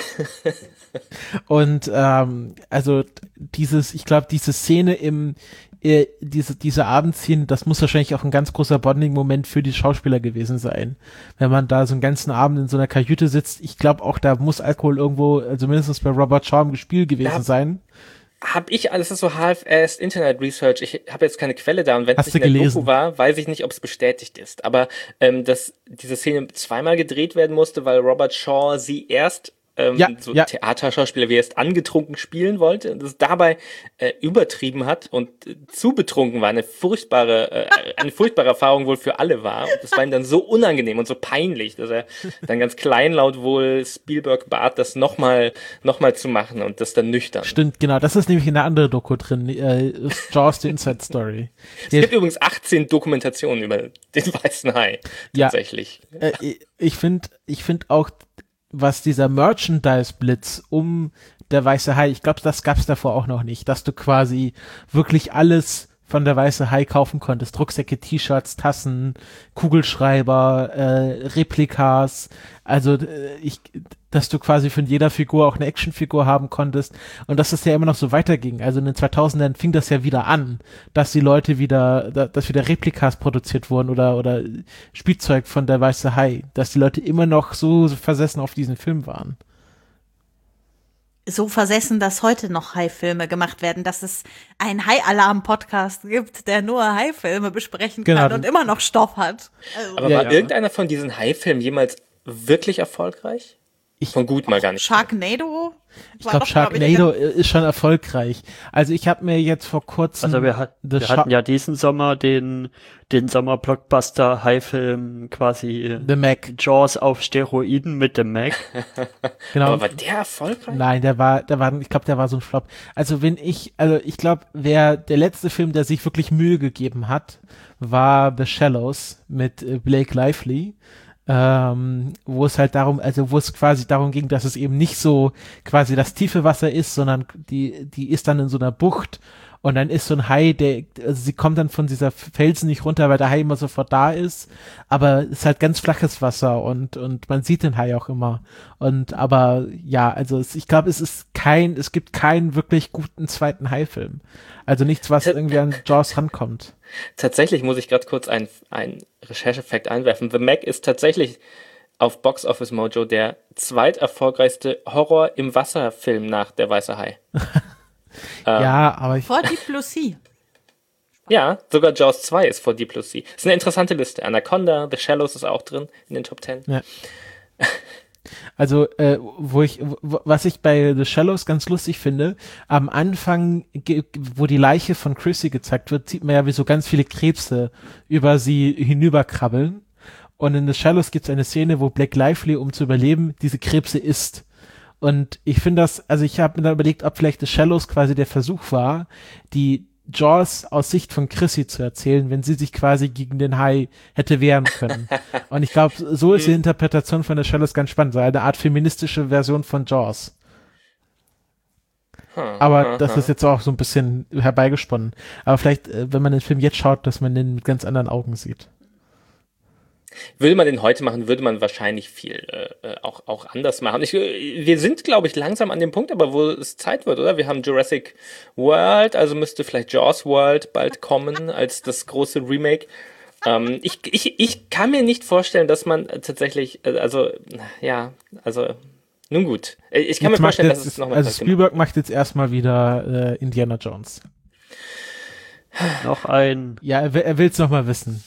Und ähm, also dieses, ich glaube, diese Szene im äh, diese diese Abendszene, das muss wahrscheinlich auch ein ganz großer Bonding-Moment für die Schauspieler gewesen sein. Wenn man da so einen ganzen Abend in so einer Kajüte sitzt, ich glaube auch, da muss Alkohol irgendwo, also mindestens bei Robert Shaw im Spiel gewesen Ja. sein. Hab ich, alles ist so half-assed Internet Research. Ich habe jetzt keine Quelle da und wenn es Hast nicht du in der gelesen? Doku war, weiß ich nicht, ob es bestätigt ist. Aber ähm, dass diese Szene zweimal gedreht werden musste, weil Robert Shaw sie erst ähm, Ja, so ja. Theaterschauspieler wie er ist angetrunken spielen wollte und es dabei äh, übertrieben hat und äh, zu betrunken war. Eine furchtbare, äh, eine furchtbare Erfahrung wohl für alle war. Und das war ihm dann so unangenehm und so peinlich, dass er dann ganz kleinlaut wohl Spielberg bat, das nochmal noch mal zu machen und das dann nüchtern. Stimmt, genau, das ist nämlich in einer anderen Doku drin, äh, Jaws, the Inside Story. Es gibt übrigens achtzehn Dokumentationen über den weißen Hai. Ja. Tatsächlich. Äh, ich finde, ich finde auch, was dieser Merchandise-Blitz um der weiße Hai, ich glaube, das gab's davor auch noch nicht, dass du quasi wirklich alles von der Weiße Hai kaufen konntest. Rucksäcke, T-Shirts, Tassen, Kugelschreiber, äh, Replikas. Also äh, ich, dass du quasi von jeder Figur auch eine Actionfigur haben konntest und dass es ja immer noch so weiterging. Also in den zweitausendern fing das ja wieder an, dass die Leute wieder, da, dass wieder Replikas produziert wurden oder oder Spielzeug von der Weiße Hai, dass die Leute immer noch so versessen auf diesen Film waren. So versessen, dass heute noch Hai-Filme gemacht werden, dass es einen Hai-Alarm-Podcast gibt, der nur Hai-Filme besprechen kann Genau. und immer noch Stoff hat. Also Aber Ja, war ja. irgendeiner von diesen Hai-Filmen jemals wirklich erfolgreich? Ich- Von gut mal gar nicht. Sharknado? Ich glaube, Sharknado ist schon erfolgreich. Also ich habe mir jetzt vor kurzem Also wir, hat, The wir Shark- hatten ja diesen Sommer den, den Sommer-Blockbuster Hai-Film quasi The Mac. Jaws auf Steroiden mit dem Mac. Genau. Aber war der erfolgreich? Nein, der war, der war, ich glaube, der war so ein Flop. Also wenn ich, also ich glaube, wer der letzte Film, der sich wirklich Mühe gegeben hat, war The Shallows mit äh, Blake Lively, ähm, wo es halt darum, also wo es quasi darum ging, dass es eben nicht so quasi das tiefe Wasser ist, sondern die, die ist dann in so einer Bucht und dann ist so ein Hai, der, also sie kommt dann von dieser Felsen nicht runter, weil der Hai immer sofort da ist, aber es ist halt ganz flaches Wasser und, und man sieht den Hai auch immer. Und, aber, ja, also es, ich glaube, es ist kein, es gibt keinen wirklich guten zweiten Hai-Film. Also nichts, was irgendwie an Jaws rankommt. Tatsächlich muss ich gerade kurz ein, ein Recherchefakt einwerfen. The Mac ist tatsächlich auf Box Office Mojo der zweiterfolgreichste Horror im Wasser-Film nach Der Weiße Hai. ähm, Ja, aber ich, Vor Deep Blue Sea. Ja, sogar Jaws zwei ist vor Deep Blue Sea. Ist eine interessante Liste. Anaconda, The Shallows ist auch drin in den Top Ten. Ja. Also, äh, wo ich, w- was ich bei The Shallows ganz lustig finde, am Anfang, ge- wo die Leiche von Chrissy gezeigt wird, sieht man ja, wie so ganz viele Krebse über sie hinüberkrabbeln. Und in The Shallows gibt es eine Szene, wo Blake Lively, um zu überleben, diese Krebse isst. Und ich finde das, also ich habe mir dann überlegt, ob vielleicht The Shallows quasi der Versuch war, die Jaws aus Sicht von Chrissy zu erzählen, wenn sie sich quasi gegen den Hai hätte wehren können. Und ich glaube, so ist die Interpretation von The Shallows ganz spannend, so eine Art feministische Version von Jaws. Aber das ist jetzt auch so ein bisschen herbeigesponnen. Aber vielleicht, äh, wenn man den Film jetzt schaut, dass man den mit ganz anderen Augen sieht. Würde man den heute machen, würde man wahrscheinlich viel äh, auch, auch anders machen. Ich, wir sind, glaube ich, langsam an dem Punkt, aber wo es Zeit wird, oder? Wir haben Jurassic World, also müsste vielleicht Jaws World bald kommen als das große Remake. Ähm, ich, ich, ich kann mir nicht vorstellen, dass man tatsächlich, äh, also, ja, also, nun gut. Ich kann Jetzt mir macht vorstellen, jetzt, dass es nochmal Also Spielberg macht jetzt erstmal wieder äh, Indiana Jones. Noch ein, Ja, er, will- er will es nochmal wissen.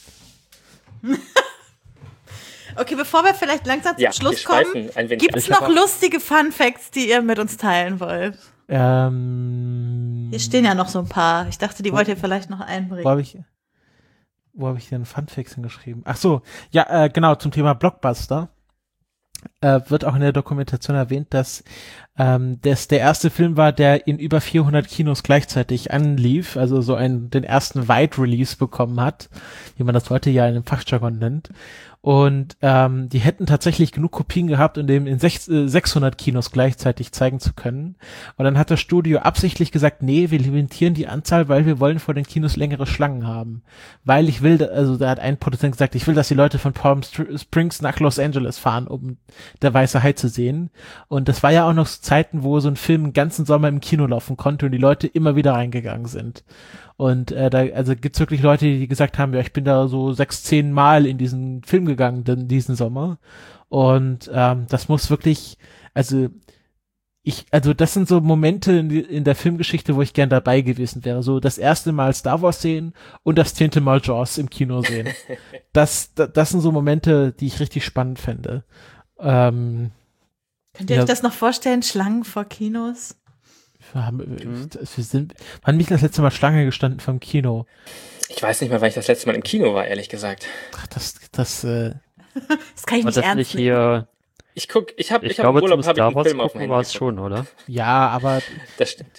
Okay, bevor wir vielleicht langsam zum Ja, wir Schluss kommen, schweifen ein wenig. gibt's Ich hab noch auch- lustige Fun Facts, die ihr mit uns teilen wollt? Ähm, Hier stehen ja noch so ein paar. Ich dachte, die wollt ihr vielleicht noch Wo einbringen. habe ich, wo habe ich denn Funfacts hingeschrieben? Ach so, ja, äh, genau, zum Thema Blockbuster. Äh, wird auch in der Dokumentation erwähnt, dass ähm, das der erste Film war, der in über vierhundert Kinos gleichzeitig anlief, also so einen, den ersten Wide-Release bekommen hat, wie man das heute ja in dem Fachjargon nennt. Und ähm, die hätten tatsächlich genug Kopien gehabt, um den in sech- äh, sechshundert Kinos gleichzeitig zeigen zu können. Und dann hat das Studio absichtlich gesagt, nee, wir limitieren die Anzahl, weil wir wollen vor den Kinos längere Schlangen haben. Weil ich will, also da hat ein Produzent gesagt, ich will, dass die Leute von Palm Str- Springs nach Los Angeles fahren, um Der Weiße Hai zu sehen. Und das war ja auch noch so Zeiten, wo so ein Film einen ganzen Sommer im Kino laufen konnte und die Leute immer wieder reingegangen sind. Und äh, da also gibt's wirklich Leute, die gesagt haben, ja, ich bin da so sechs, zehn Mal in diesen Film gegangen denn diesen Sommer. Und ähm, das muss wirklich, also ich, also das sind so Momente in, die, in der Filmgeschichte, wo ich gern dabei gewesen wäre. So das erste Mal Star Wars sehen und das zehnte Mal Jaws im Kino sehen. das, das, das sind so Momente, die ich richtig spannend fände. Ähm, Könnt ihr ja. euch das noch vorstellen? Schlangen vor Kinos? wir haben, wir sind, wann bin ich das letzte Mal Schlange gestanden vom Kino? Ich weiß nicht mehr, wann ich das letzte Mal im Kino war, ehrlich gesagt. Ach, das, das, äh, Das kann ich war nicht das ernst nicht nehmen. hier, Ich guck, ich habe ich ich hab im glaube, zum Urlaub hab ich Star einen Wars Film auf dem gucken Handy war es geguckt. schon, oder? ja, aber Das stimmt, ja.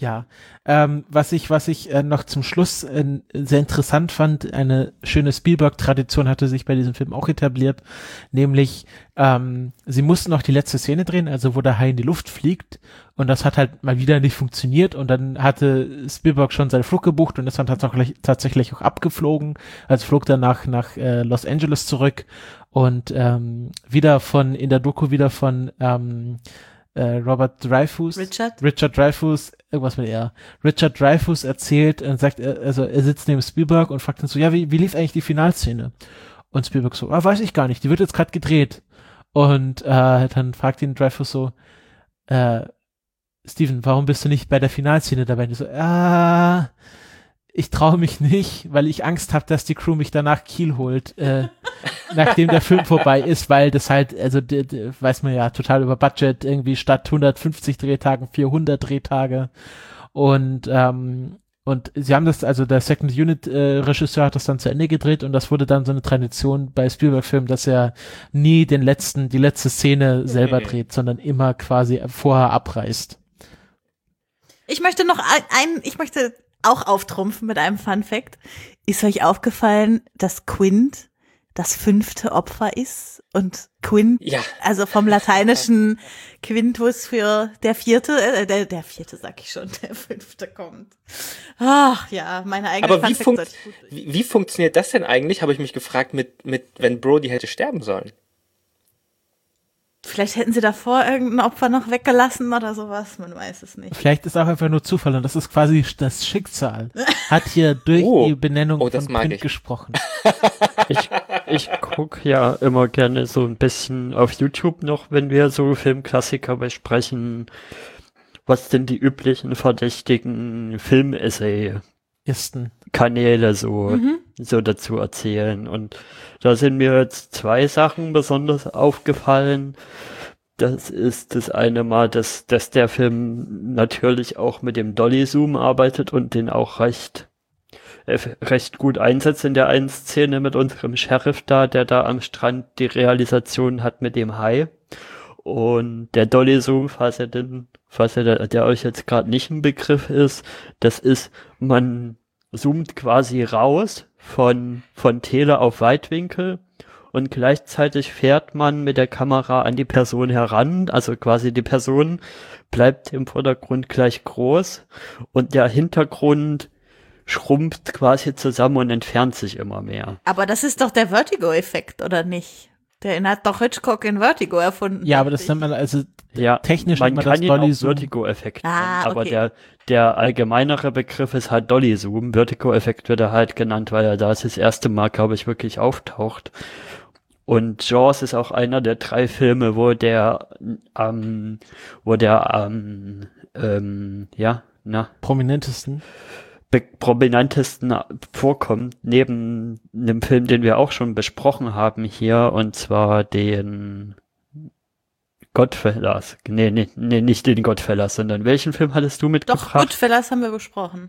Ja, ähm, was ich, was ich äh, noch zum Schluss äh, sehr interessant fand, eine schöne Spielberg-Tradition hatte sich bei diesem Film auch etabliert, nämlich ähm, sie mussten noch die letzte Szene drehen, also wo der Hai in die Luft fliegt, und das hat halt mal wieder nicht funktioniert, und dann hatte Spielberg schon seinen Flug gebucht und ist dann tatsächlich, tatsächlich auch abgeflogen, also flog dann nach, nach äh, Los Angeles zurück und ähm, wieder von, in der Doku wieder von ähm, äh, Robert Dreyfuss, Richard? Richard Dreyfuss, irgendwas mit R. Richard Dreyfuss erzählt und sagt, er, also er sitzt neben Spielberg und fragt ihn so, ja, wie, wie lief eigentlich die Finalszene? Und Spielberg so, ah, weiß ich gar nicht, die wird jetzt gerade gedreht. Und äh, dann fragt ihn Dreyfuss so, äh, Steven, warum bist du nicht bei der Finalszene dabei? Und ich so, ah, ich traue mich nicht, weil ich Angst habe, dass die Crew mich danach Kiel holt, äh, nachdem der Film vorbei ist, weil das halt, also d- d- weiß man ja, total über Budget, irgendwie statt hundertfünfzig Drehtagen vierhundert Drehtage, und ähm, und sie haben das, also der Second Unit äh, Regisseur hat das dann zu Ende gedreht, und das wurde dann so eine Tradition bei Spielberg-Filmen, dass er nie den letzten, die letzte Szene selber Mhm. dreht, sondern immer quasi vorher abreißt. Ich möchte noch ein, ein ich möchte auch auftrumpfen mit einem Fun Fact. Ist euch aufgefallen, dass Quint das fünfte Opfer ist und Quint, Ja. also vom lateinischen Quintus für der vierte, äh, der, der vierte sag ich schon, der fünfte kommt. Ach ja, meine eigene Aber wie, Fun funkt, Fact sollte ich gut- wie, wie funktioniert das denn eigentlich, habe ich mich gefragt, mit, mit wenn Brody hätte sterben sollen? Vielleicht hätten sie davor irgendein Opfer noch weggelassen oder sowas, man weiß es nicht. Vielleicht ist auch einfach nur Zufall, und das ist quasi das Schicksal. Hat hier durch Oh. die Benennung Oh, das von mag Quint ich. gesprochen. Ich, ich gucke ja immer gerne so ein bisschen auf YouTube noch, wenn wir so Filmklassiker besprechen, was denn die üblichen verdächtigen Film-Essay-Kanäle Ist so, so dazu erzählen. Und da sind mir jetzt zwei Sachen besonders aufgefallen. Das ist das eine Mal, dass, dass der Film natürlich auch mit dem Dolly-Zoom arbeitet und den auch recht äh, recht gut einsetzt in der einen Szene mit unserem Sheriff da, der da am Strand die Realisation hat mit dem Hai. Und der Dolly-Zoom, falls er denn, falls er der, der euch jetzt gerade nicht ein Begriff ist, das ist, man zoomt quasi raus von, von Tele auf Weitwinkel, und gleichzeitig fährt man mit der Kamera an die Person heran, also quasi die Person bleibt im Vordergrund gleich groß und der Hintergrund schrumpft quasi zusammen und entfernt sich immer mehr. Aber das ist doch der Vertigo-Effekt, oder nicht? Der hat doch Hitchcock in Vertigo erfunden. Ja, aber das nennt man, also Ja, technisch man nennt man das kann ihn auch Dolly-Zoom. Vertigo-Effekt Ah, nennen, aber okay. der, der allgemeinere Begriff ist halt Dolly-Zoom. Vertigo-Effekt wird er halt genannt, weil er da das erste Mal, glaube ich, wirklich auftaucht. Und Jaws ist auch einer der drei Filme, wo der, ähm, wo der, ähm, ähm, ja, na, Prominentesten. be- prominentesten vorkommt, neben einem Film, den wir auch schon besprochen haben hier, und zwar den Godfellas. Nee, nee, nee, nicht den Godfellas, sondern welchen Film hattest du Doch, mitgebracht? Goodfellas haben wir besprochen.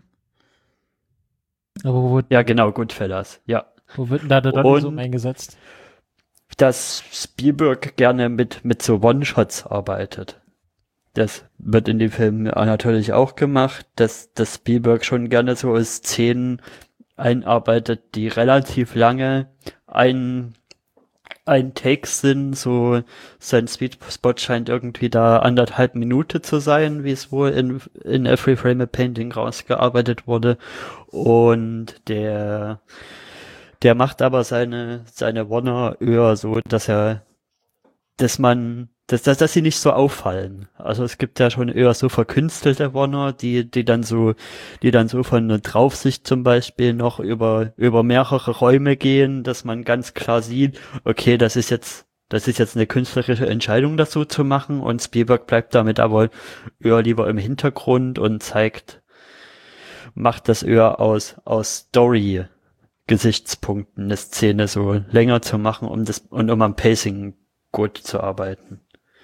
Aber wo, wird- Ja, genau, Goodfellas, ja. wo wird denn da der Dolly-Zoom Und- eingesetzt? Dass Spielberg gerne mit, mit so One-Shots arbeitet. Das wird in dem Film natürlich auch gemacht, dass, dass Spielberg schon gerne so Szenen einarbeitet, die relativ lange ein, ein Take sind, so sein Sweet Spot scheint irgendwie da anderthalb Minute zu sein, wie es wohl in, in Every Frame a Painting rausgearbeitet wurde. Und der Der macht aber seine, seine Warner eher so, dass er, dass man, dass, dass, dass sie nicht so auffallen. Also es gibt ja schon eher so verkünstelte Warner, die, die dann so, die dann so von einer Draufsicht zum Beispiel noch über, über mehrere Räume gehen, dass man ganz klar sieht, okay, das ist jetzt, das ist jetzt eine künstlerische Entscheidung, das so zu machen, und Spielberg bleibt damit aber eher lieber im Hintergrund und zeigt, macht das eher aus, aus Story Gesichtspunkten eine Szene so länger zu machen, um das und um am Pacing gut zu arbeiten.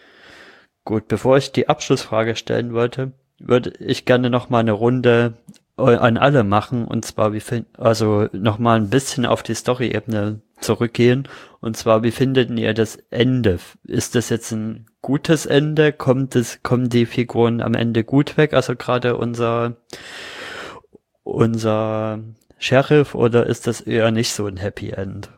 Gut, bevor ich die Abschlussfrage stellen wollte, würde ich gerne noch mal eine Runde an alle machen, und zwar, wie find, also nochmal ein bisschen auf die Story-Ebene zurückgehen, und zwar, wie findet ihr das Ende? Ist das jetzt ein gutes Ende? Kommt es, kommen die Figuren am Ende gut weg? Also gerade unser, unser Sheriff, oder ist das eher nicht so ein Happy End?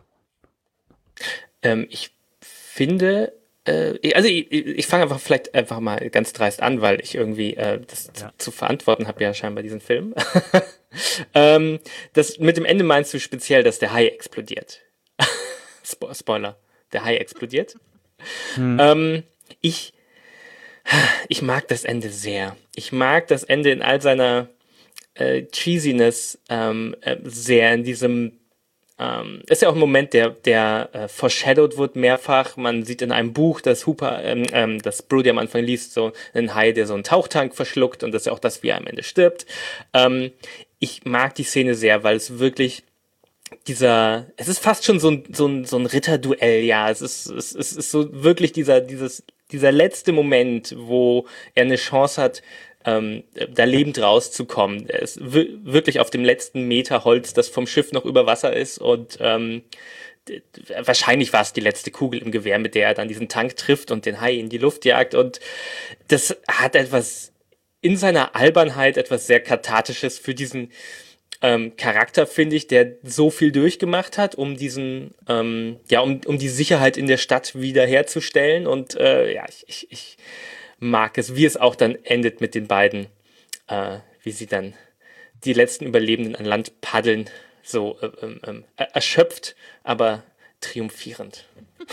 Ähm, ich finde, äh, also ich, ich fange einfach vielleicht einfach mal ganz dreist an, weil ich irgendwie äh, das ja. zu, zu verantworten habe, ja scheinbar diesen Film. ähm, das mit dem Ende meinst du speziell, dass der Hai explodiert? Spo- Spoiler, der Hai explodiert. Hm. Ähm, ich, ich mag das Ende sehr. Ich mag das Ende in all seiner äh, Cheesiness ähm, äh, sehr, in diesem Ähm, ist ja auch ein Moment, der, der äh, foreshadowed wird mehrfach. Man sieht in einem Buch, das Hooper, ähm, ähm, das Brody am Anfang liest, so einen Hai, der so einen Tauchtank verschluckt, und das ist ja auch das, wie er am Ende stirbt. Ähm, ich mag die Szene sehr, weil es wirklich dieser, es ist fast schon so ein, so ein, so ein Ritterduell, ja. Es ist, es, es ist so wirklich dieser, dieses, dieser letzte Moment, wo er eine Chance hat, Ähm, da lebend rauszukommen. Er ist w- wirklich auf dem letzten Meter Holz, das vom Schiff noch über Wasser ist, und ähm, d- wahrscheinlich war es die letzte Kugel im Gewehr, mit der er dann diesen Tank trifft und den Hai in die Luft jagt, und das hat etwas in seiner Albernheit, etwas sehr Kathartisches für diesen ähm, Charakter, finde ich, der so viel durchgemacht hat, um diesen, ähm, ja, um, um die Sicherheit in der Stadt wiederherzustellen, und äh, ja, ich, ich, ich mag es, wie es auch dann endet mit den beiden, äh, wie sie dann die letzten Überlebenden an Land paddeln, so äh, äh, äh, erschöpft, aber triumphierend.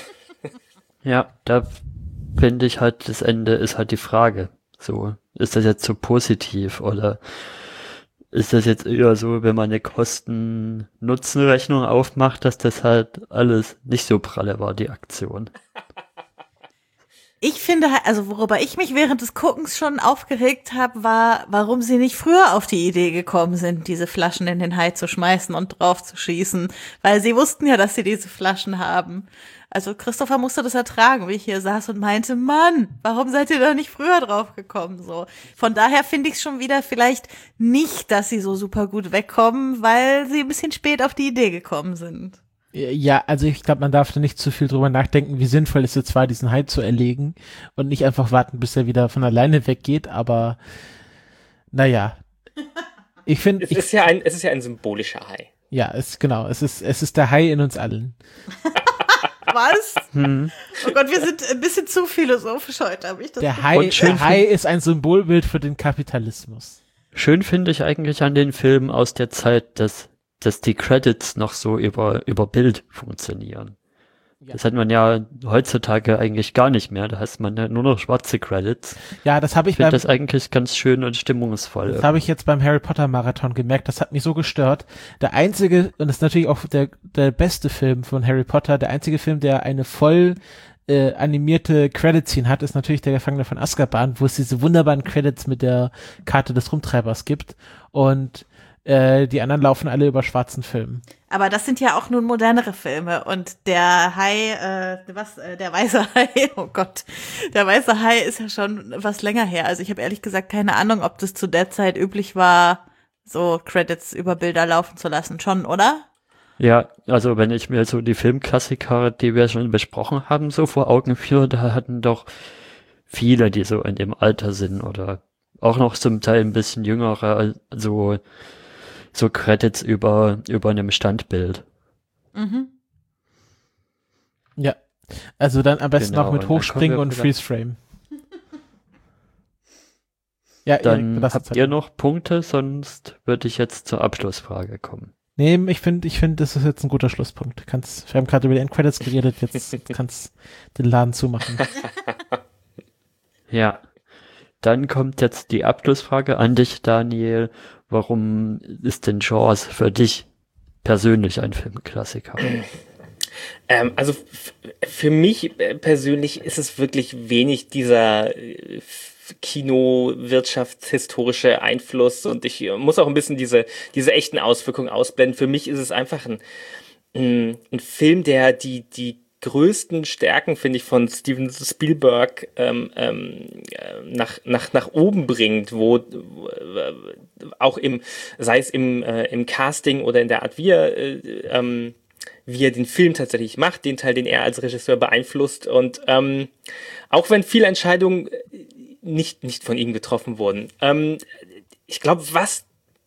Ja, da finde ich halt, das Ende ist halt die Frage. So, ist das jetzt so positiv, oder ist das jetzt eher so, wenn man eine Kosten-Nutzen-Rechnung aufmacht, dass das halt alles nicht so pralle war, die Aktion? Ich finde, also worüber ich mich während des Guckens schon aufgeregt habe, war, warum sie nicht früher auf die Idee gekommen sind, diese Flaschen in den Hai zu schmeißen und drauf zu schießen, weil sie wussten ja, dass sie diese Flaschen haben. Also Christopher musste das ertragen, wie ich hier saß und meinte, Mann, warum seid ihr da nicht früher drauf gekommen? So. Von daher finde ich es schon wieder vielleicht nicht, dass sie so super gut wegkommen, weil sie ein bisschen spät auf die Idee gekommen sind. Ja, also ich glaube, man darf da nicht zu viel drüber nachdenken, wie sinnvoll es jetzt war, diesen Hai zu erlegen und nicht einfach warten, bis er wieder von alleine weggeht, aber naja. Ich finde. Es ist ja ein, es ist ja ein symbolischer Hai. Ja, es genau, es ist, es ist der Hai in uns allen. Was? Hm. Oh Gott, wir sind ein bisschen zu philosophisch heute, habe ich das Der Hai, der Hai ist ein Symbolbild für den Kapitalismus. Schön finde ich eigentlich an den Filmen aus der Zeit, dass dass die Credits noch so über über Bild funktionieren. Ja. Das hat man ja heutzutage eigentlich gar nicht mehr. Da hat man ja nur noch schwarze Credits. Ja, das habe ich. Ich finde das eigentlich ganz schön und stimmungsvoll. Das habe ich jetzt beim Harry Potter Marathon gemerkt. Das hat mich so gestört. Der einzige, und das ist natürlich auch der der beste Film von Harry Potter, der einzige Film, der eine voll äh, animierte Credit-Scene hat, ist natürlich der Gefangene von Azkaban, wo es diese wunderbaren Credits mit der Karte des Rumtreibers gibt. Und äh, die anderen laufen alle über schwarzen Filmen. Aber das sind ja auch nun modernere Filme, und der Hai, äh, was, äh, der weiße Hai, oh Gott, der weiße Hai ist ja schon was länger her. Also ich habe ehrlich gesagt keine Ahnung, ob das zu der Zeit üblich war, so Credits über Bilder laufen zu lassen. Schon, oder? Ja, also wenn ich mir so die Filmklassiker, die wir schon besprochen haben, so vor Augen führe, da hatten doch viele, die so in dem Alter sind oder auch noch zum Teil ein bisschen jüngere, so so Credits über über einem Standbild. Mhm. Ja, also dann am besten Genau, noch mit Hochspringen und Freeze Frame. Ja, dann Erik, habt ihr noch Punkte, sonst würde ich jetzt zur Abschlussfrage kommen. Nee, ich finde, ich finde, das ist jetzt ein guter Schlusspunkt. Kannst, wir haben gerade über die Endcredits geredet, jetzt kannst den Laden zumachen. Ja, dann kommt jetzt die Abschlussfrage an dich, Daniel. Warum ist denn Jaws für dich persönlich ein Filmklassiker? Ähm, also f- für mich persönlich ist es wirklich wenig dieser äh, Kino-wirtschaftshistorische Einfluss, und ich äh, muss auch ein bisschen diese diese echten Auswirkungen ausblenden. Für mich ist es einfach ein, ein, ein Film, der die die größten Stärken, finde ich, von Steven Spielberg ähm, ähm, nach, nach, nach oben bringt, wo, wo äh, auch im, sei es im, äh, im Casting oder in der Art, wie er, äh, ähm, wie er den Film tatsächlich macht, den Teil, den er als Regisseur beeinflusst. Und ähm, auch wenn viele Entscheidungen nicht, nicht von ihm getroffen wurden. Ähm, ich glaube, was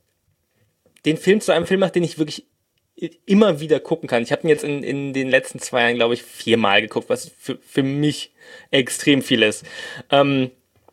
den Film zu einem Film macht, den ich wirklich immer wieder gucken kann. Ich habe ihn jetzt in, in den letzten zwei Jahren, glaube ich, viermal geguckt, was für, für mich extrem viel ist. Ähm,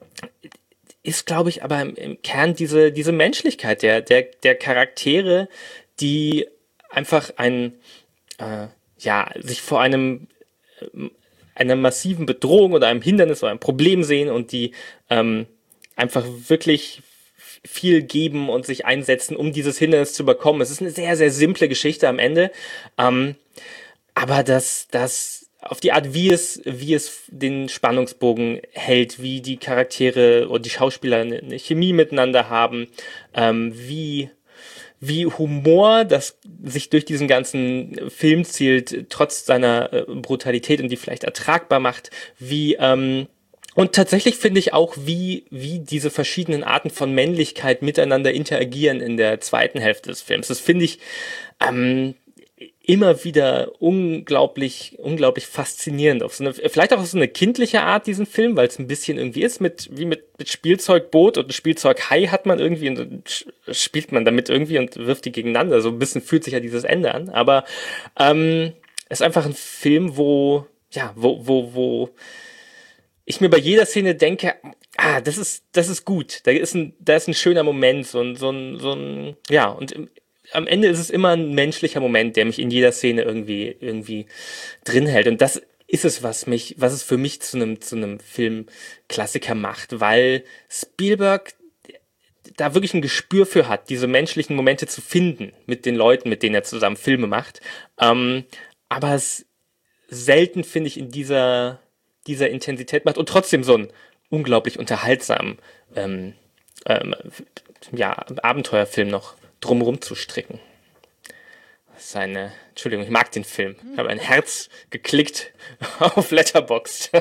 ist, glaube ich, aber im, im Kern diese, diese Menschlichkeit der, der, der Charaktere, die einfach ein, äh, ja, sich vor einem, äh, einer massiven Bedrohung oder einem Hindernis oder einem Problem sehen und die ähm, einfach wirklich viel geben und sich einsetzen, um dieses Hindernis zu überkommen. Es ist eine sehr, sehr simple Geschichte am Ende. Ähm, aber das, das auf die Art, wie es, wie es den Spannungsbogen hält, wie die Charaktere und die Schauspieler eine, eine Chemie miteinander haben, ähm, wie, wie Humor, das sich durch diesen ganzen Film zielt, trotz seiner äh, Brutalität und die vielleicht ertragbar macht, wie, ähm, und tatsächlich finde ich auch, wie, wie diese verschiedenen Arten von Männlichkeit miteinander interagieren in der zweiten Hälfte des Films. Das finde ich ähm, immer wieder unglaublich, unglaublich faszinierend. Auf so eine, vielleicht auch auf so eine kindliche Art, diesen Film, weil es ein bisschen irgendwie ist, mit, wie mit, mit Spielzeugboot und ein Spielzeughai hat man irgendwie und dann spielt man damit irgendwie und wirft die gegeneinander. So ein bisschen fühlt sich ja dieses Ende an. Aber ähm, es ist einfach ein Film, wo, ja, wo, wo, wo ich mir bei jeder Szene denke, ah, das ist, das ist gut. Da ist ein, da ist ein schöner Moment, so ein, so ein, so ein, ja, und im, am Ende ist es immer ein menschlicher Moment, der mich in jeder Szene irgendwie, irgendwie drin hält. Und das ist es, was mich, was es für mich zu einem, zu einem Filmklassiker macht, weil Spielberg da wirklich ein Gespür für hat, diese menschlichen Momente zu finden mit den Leuten, mit denen er zusammen Filme macht. Ähm, aber es selten, finde ich, in dieser, dieser Intensität macht und trotzdem so einen unglaublich unterhaltsamen ähm, ähm, ja, Abenteuerfilm noch drumherum zu stricken. Das ist eine, Entschuldigung, ich mag den Film. Ich habe ein Herz geklickt auf Letterboxd.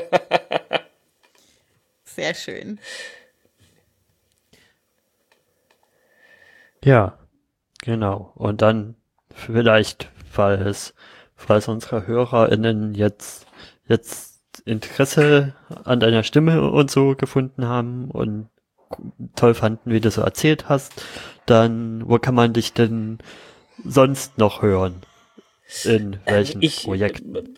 Sehr schön. Ja, genau. Und dann vielleicht, falls, falls unsere HörerInnen jetzt, jetzt Interesse an deiner Stimme und so gefunden haben und toll fanden, wie du so erzählt hast, dann, wo kann man dich denn sonst noch hören? In welchen ähm, ich, Projekten?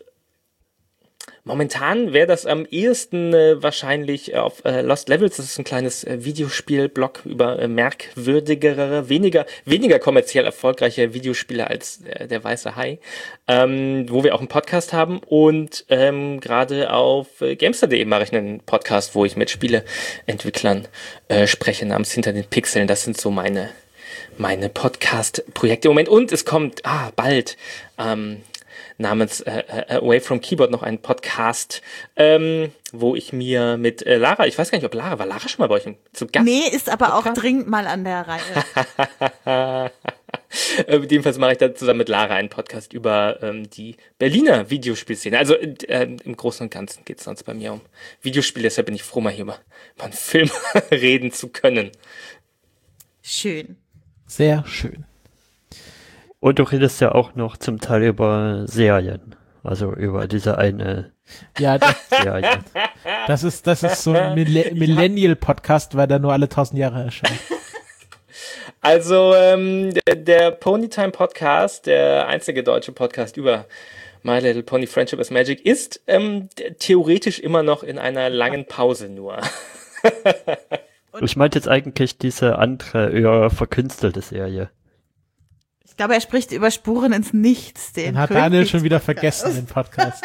Momentan wäre das am ehesten äh, wahrscheinlich auf äh, Lost Levels. Das ist ein kleines äh, Videospiel-Blog über äh, merkwürdigere, weniger weniger kommerziell erfolgreiche Videospiele als äh, der Weiße Hai, ähm, wo wir auch einen Podcast haben. Und ähm, gerade auf äh, Gamester punkt de mache ich einen Podcast, wo ich mit Spieleentwicklern äh, spreche, namens Hinter den Pixeln. Das sind so meine meine Podcast-Projekte im Moment. Und es kommt ah bald ähm, namens äh, Away from Keyboard noch einen Podcast, ähm, wo ich mir mit äh, Lara, ich weiß gar nicht, ob Lara, war Lara schon mal bei euch zu Gast? Nee, ist aber Podcast? auch dringend mal an der Reihe. äh, jedenfalls mache ich da zusammen mit Lara einen Podcast über ähm, die Berliner Videospielszene. Also äh, im Großen und Ganzen geht es sonst bei mir um Videospiele, deshalb bin ich froh, mal hier über, über einen Film reden zu können. Schön. Sehr schön. Und du redest ja auch noch zum Teil über Serien. Also über diese eine Ja, das, Serie. das ist, das ist so ein Mille- Millennial-Podcast, weil der nur alle tausend Jahre erscheint. Also ähm, der, der Ponytime Podcast, der einzige deutsche Podcast über My Little Pony Friendship is Magic, ist ähm, theoretisch immer noch in einer langen Pause nur. Ich meinte jetzt eigentlich diese andere, eher verkünstelte Serie. Ich glaube, er spricht über Spuren ins Nichts. Den Den hat Daniel schon wieder Königspodcast. vergessen, den Podcast.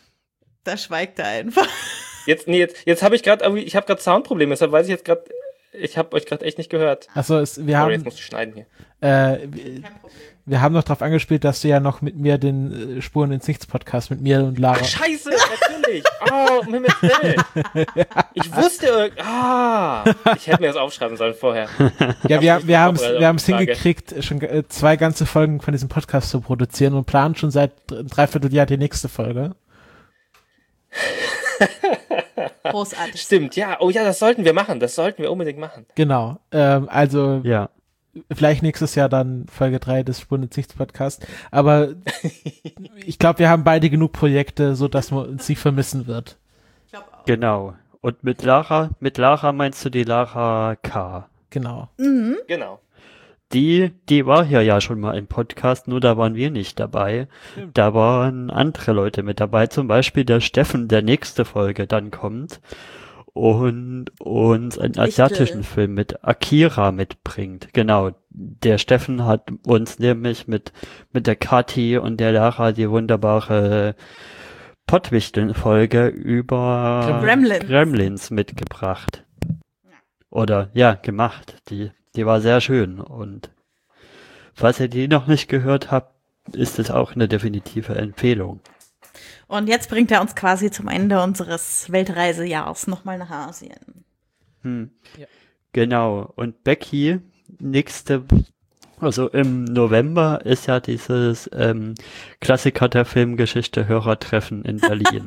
Da schweigt er einfach. Jetzt, nee, jetzt, jetzt habe ich gerade, ich habe gerade Soundprobleme, deshalb weiß ich jetzt gerade Ich habe euch gerade echt nicht gehört. Achso, es, wir Sorry, haben, jetzt musst du schneiden hier. äh, wir, wir haben noch darauf angespielt, dass du ja noch mit mir den äh, Spuren ins Nichts Podcast mit mir und Lara. Ach, scheiße, natürlich. Oh, um Himmels Willen. Ich wusste, irg- ah, ich hätte mir das aufschreiben sollen vorher. Ja, wir, mich wir haben es vorbereitet wir auf haben es die Frage. hingekriegt, schon äh, zwei ganze Folgen von diesem Podcast zu produzieren und planen schon seit dr- dreiviertel Jahr die nächste Folge. Großartig. Stimmt, ja. Oh ja, das sollten wir machen. Das sollten wir unbedingt machen. Genau. Ähm, also Ja. vielleicht nächstes Jahr dann Folge drei des Spuren ins Nichts Podcast. Aber ich glaube, wir haben beide genug Projekte, so dass man uns nicht vermissen wird. Genau. Und mit Lara, mit Lara meinst du die Lara K. Genau. Genau. Die, die war hier ja schon mal im Podcast, nur da waren wir nicht dabei. Stimmt. Da waren andere Leute mit dabei, zum Beispiel der Steffen, der nächste Folge dann kommt und uns einen asiatischen Film mit Akira mitbringt. Genau, der Steffen hat uns nämlich mit, mit der Kathi und der Lara die wunderbare Pottwichteln-Folge über Gremlins. Gremlins mitgebracht. Oder, ja, gemacht. Die, die war sehr schön. Und falls ihr die noch nicht gehört habt, ist es auch eine definitive Empfehlung. Und jetzt bringt er uns quasi zum Ende unseres Weltreisejahrs nochmal nach Asien. Hm. Ja. Genau. Und Becky, nächste, also im November ist ja dieses ähm, Klassiker der Filmgeschichte Hörertreffen in Berlin.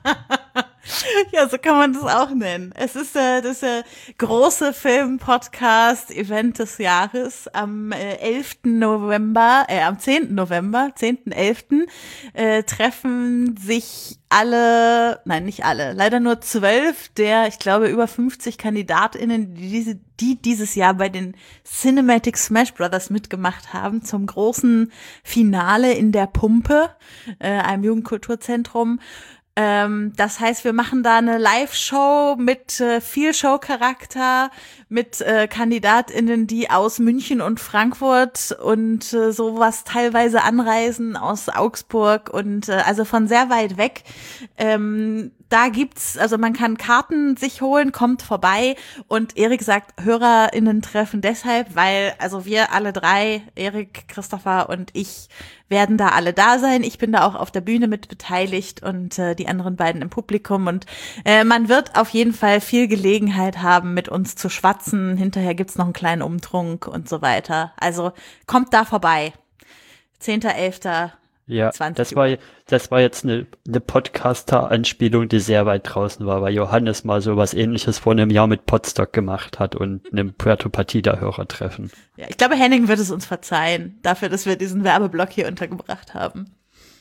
Ja, so kann man das auch nennen. Es ist äh, das äh, große Film-Podcast-Event des Jahres am äh, elften November, äh, am zehnten November, zehnten elften äh, treffen sich alle, nein, nicht alle, leider nur zwölf der, ich glaube, über fünfzig KandidatInnen, die diese, die dieses Jahr bei den Cinematic Smash Brothers mitgemacht haben, zum großen Finale in der Pumpe, äh, einem Jugendkulturzentrum. Ähm, das heißt, wir machen da eine Live-Show mit äh, viel Show-Charakter, mit äh, KandidatInnen, die aus München und Frankfurt und äh, sowas teilweise anreisen, aus Augsburg und äh, also von sehr weit weg. Ähm, da gibt's, also man kann Karten sich holen, kommt vorbei und Erik sagt, HörerInnen treffen deshalb, weil also wir alle drei, Erik, Christopher und ich, werden da alle da sein. Ich bin da auch auf der Bühne mit beteiligt und äh, die anderen beiden im Publikum und äh, man wird auf jeden Fall viel Gelegenheit haben, mit uns zu schwatzen. Hinterher gibt's noch einen kleinen Umtrunk und so weiter. Also kommt da vorbei. zehnten elften Ja, zwanzig das war, das war jetzt eine, eine Podcaster-Anspielung, die sehr weit draußen war, weil Johannes mal so was Ähnliches vor einem Jahr mit Podstock gemacht hat und einem Puerto Partida-Hörertreffen. Ja, ich glaube, Henning wird es uns verzeihen, dafür, dass wir diesen Werbeblock hier untergebracht haben.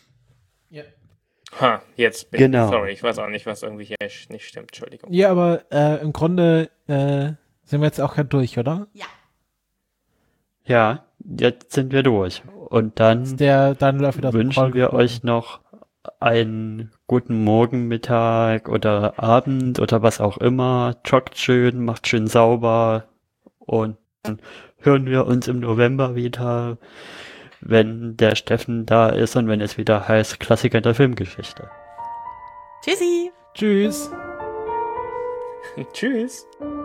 Ha, jetzt bin Genau. ich, sorry, ich weiß auch nicht, was irgendwie hier nicht stimmt, Entschuldigung. Ja, aber äh, im Grunde äh, sind wir jetzt auch gerade durch, oder? Ja. Ja, jetzt sind wir durch. Und dann Ist der Daniel auch wieder aus dem wünschen Call wir gekommen? euch noch einen guten Morgen, Mittag oder Abend oder was auch immer. Joggt schön, macht schön sauber und dann hören wir uns im November wieder, wenn der Steffen da ist und wenn es wieder heißt Klassiker der Filmgeschichte. Tschüssi. Tschüss. Tschüss.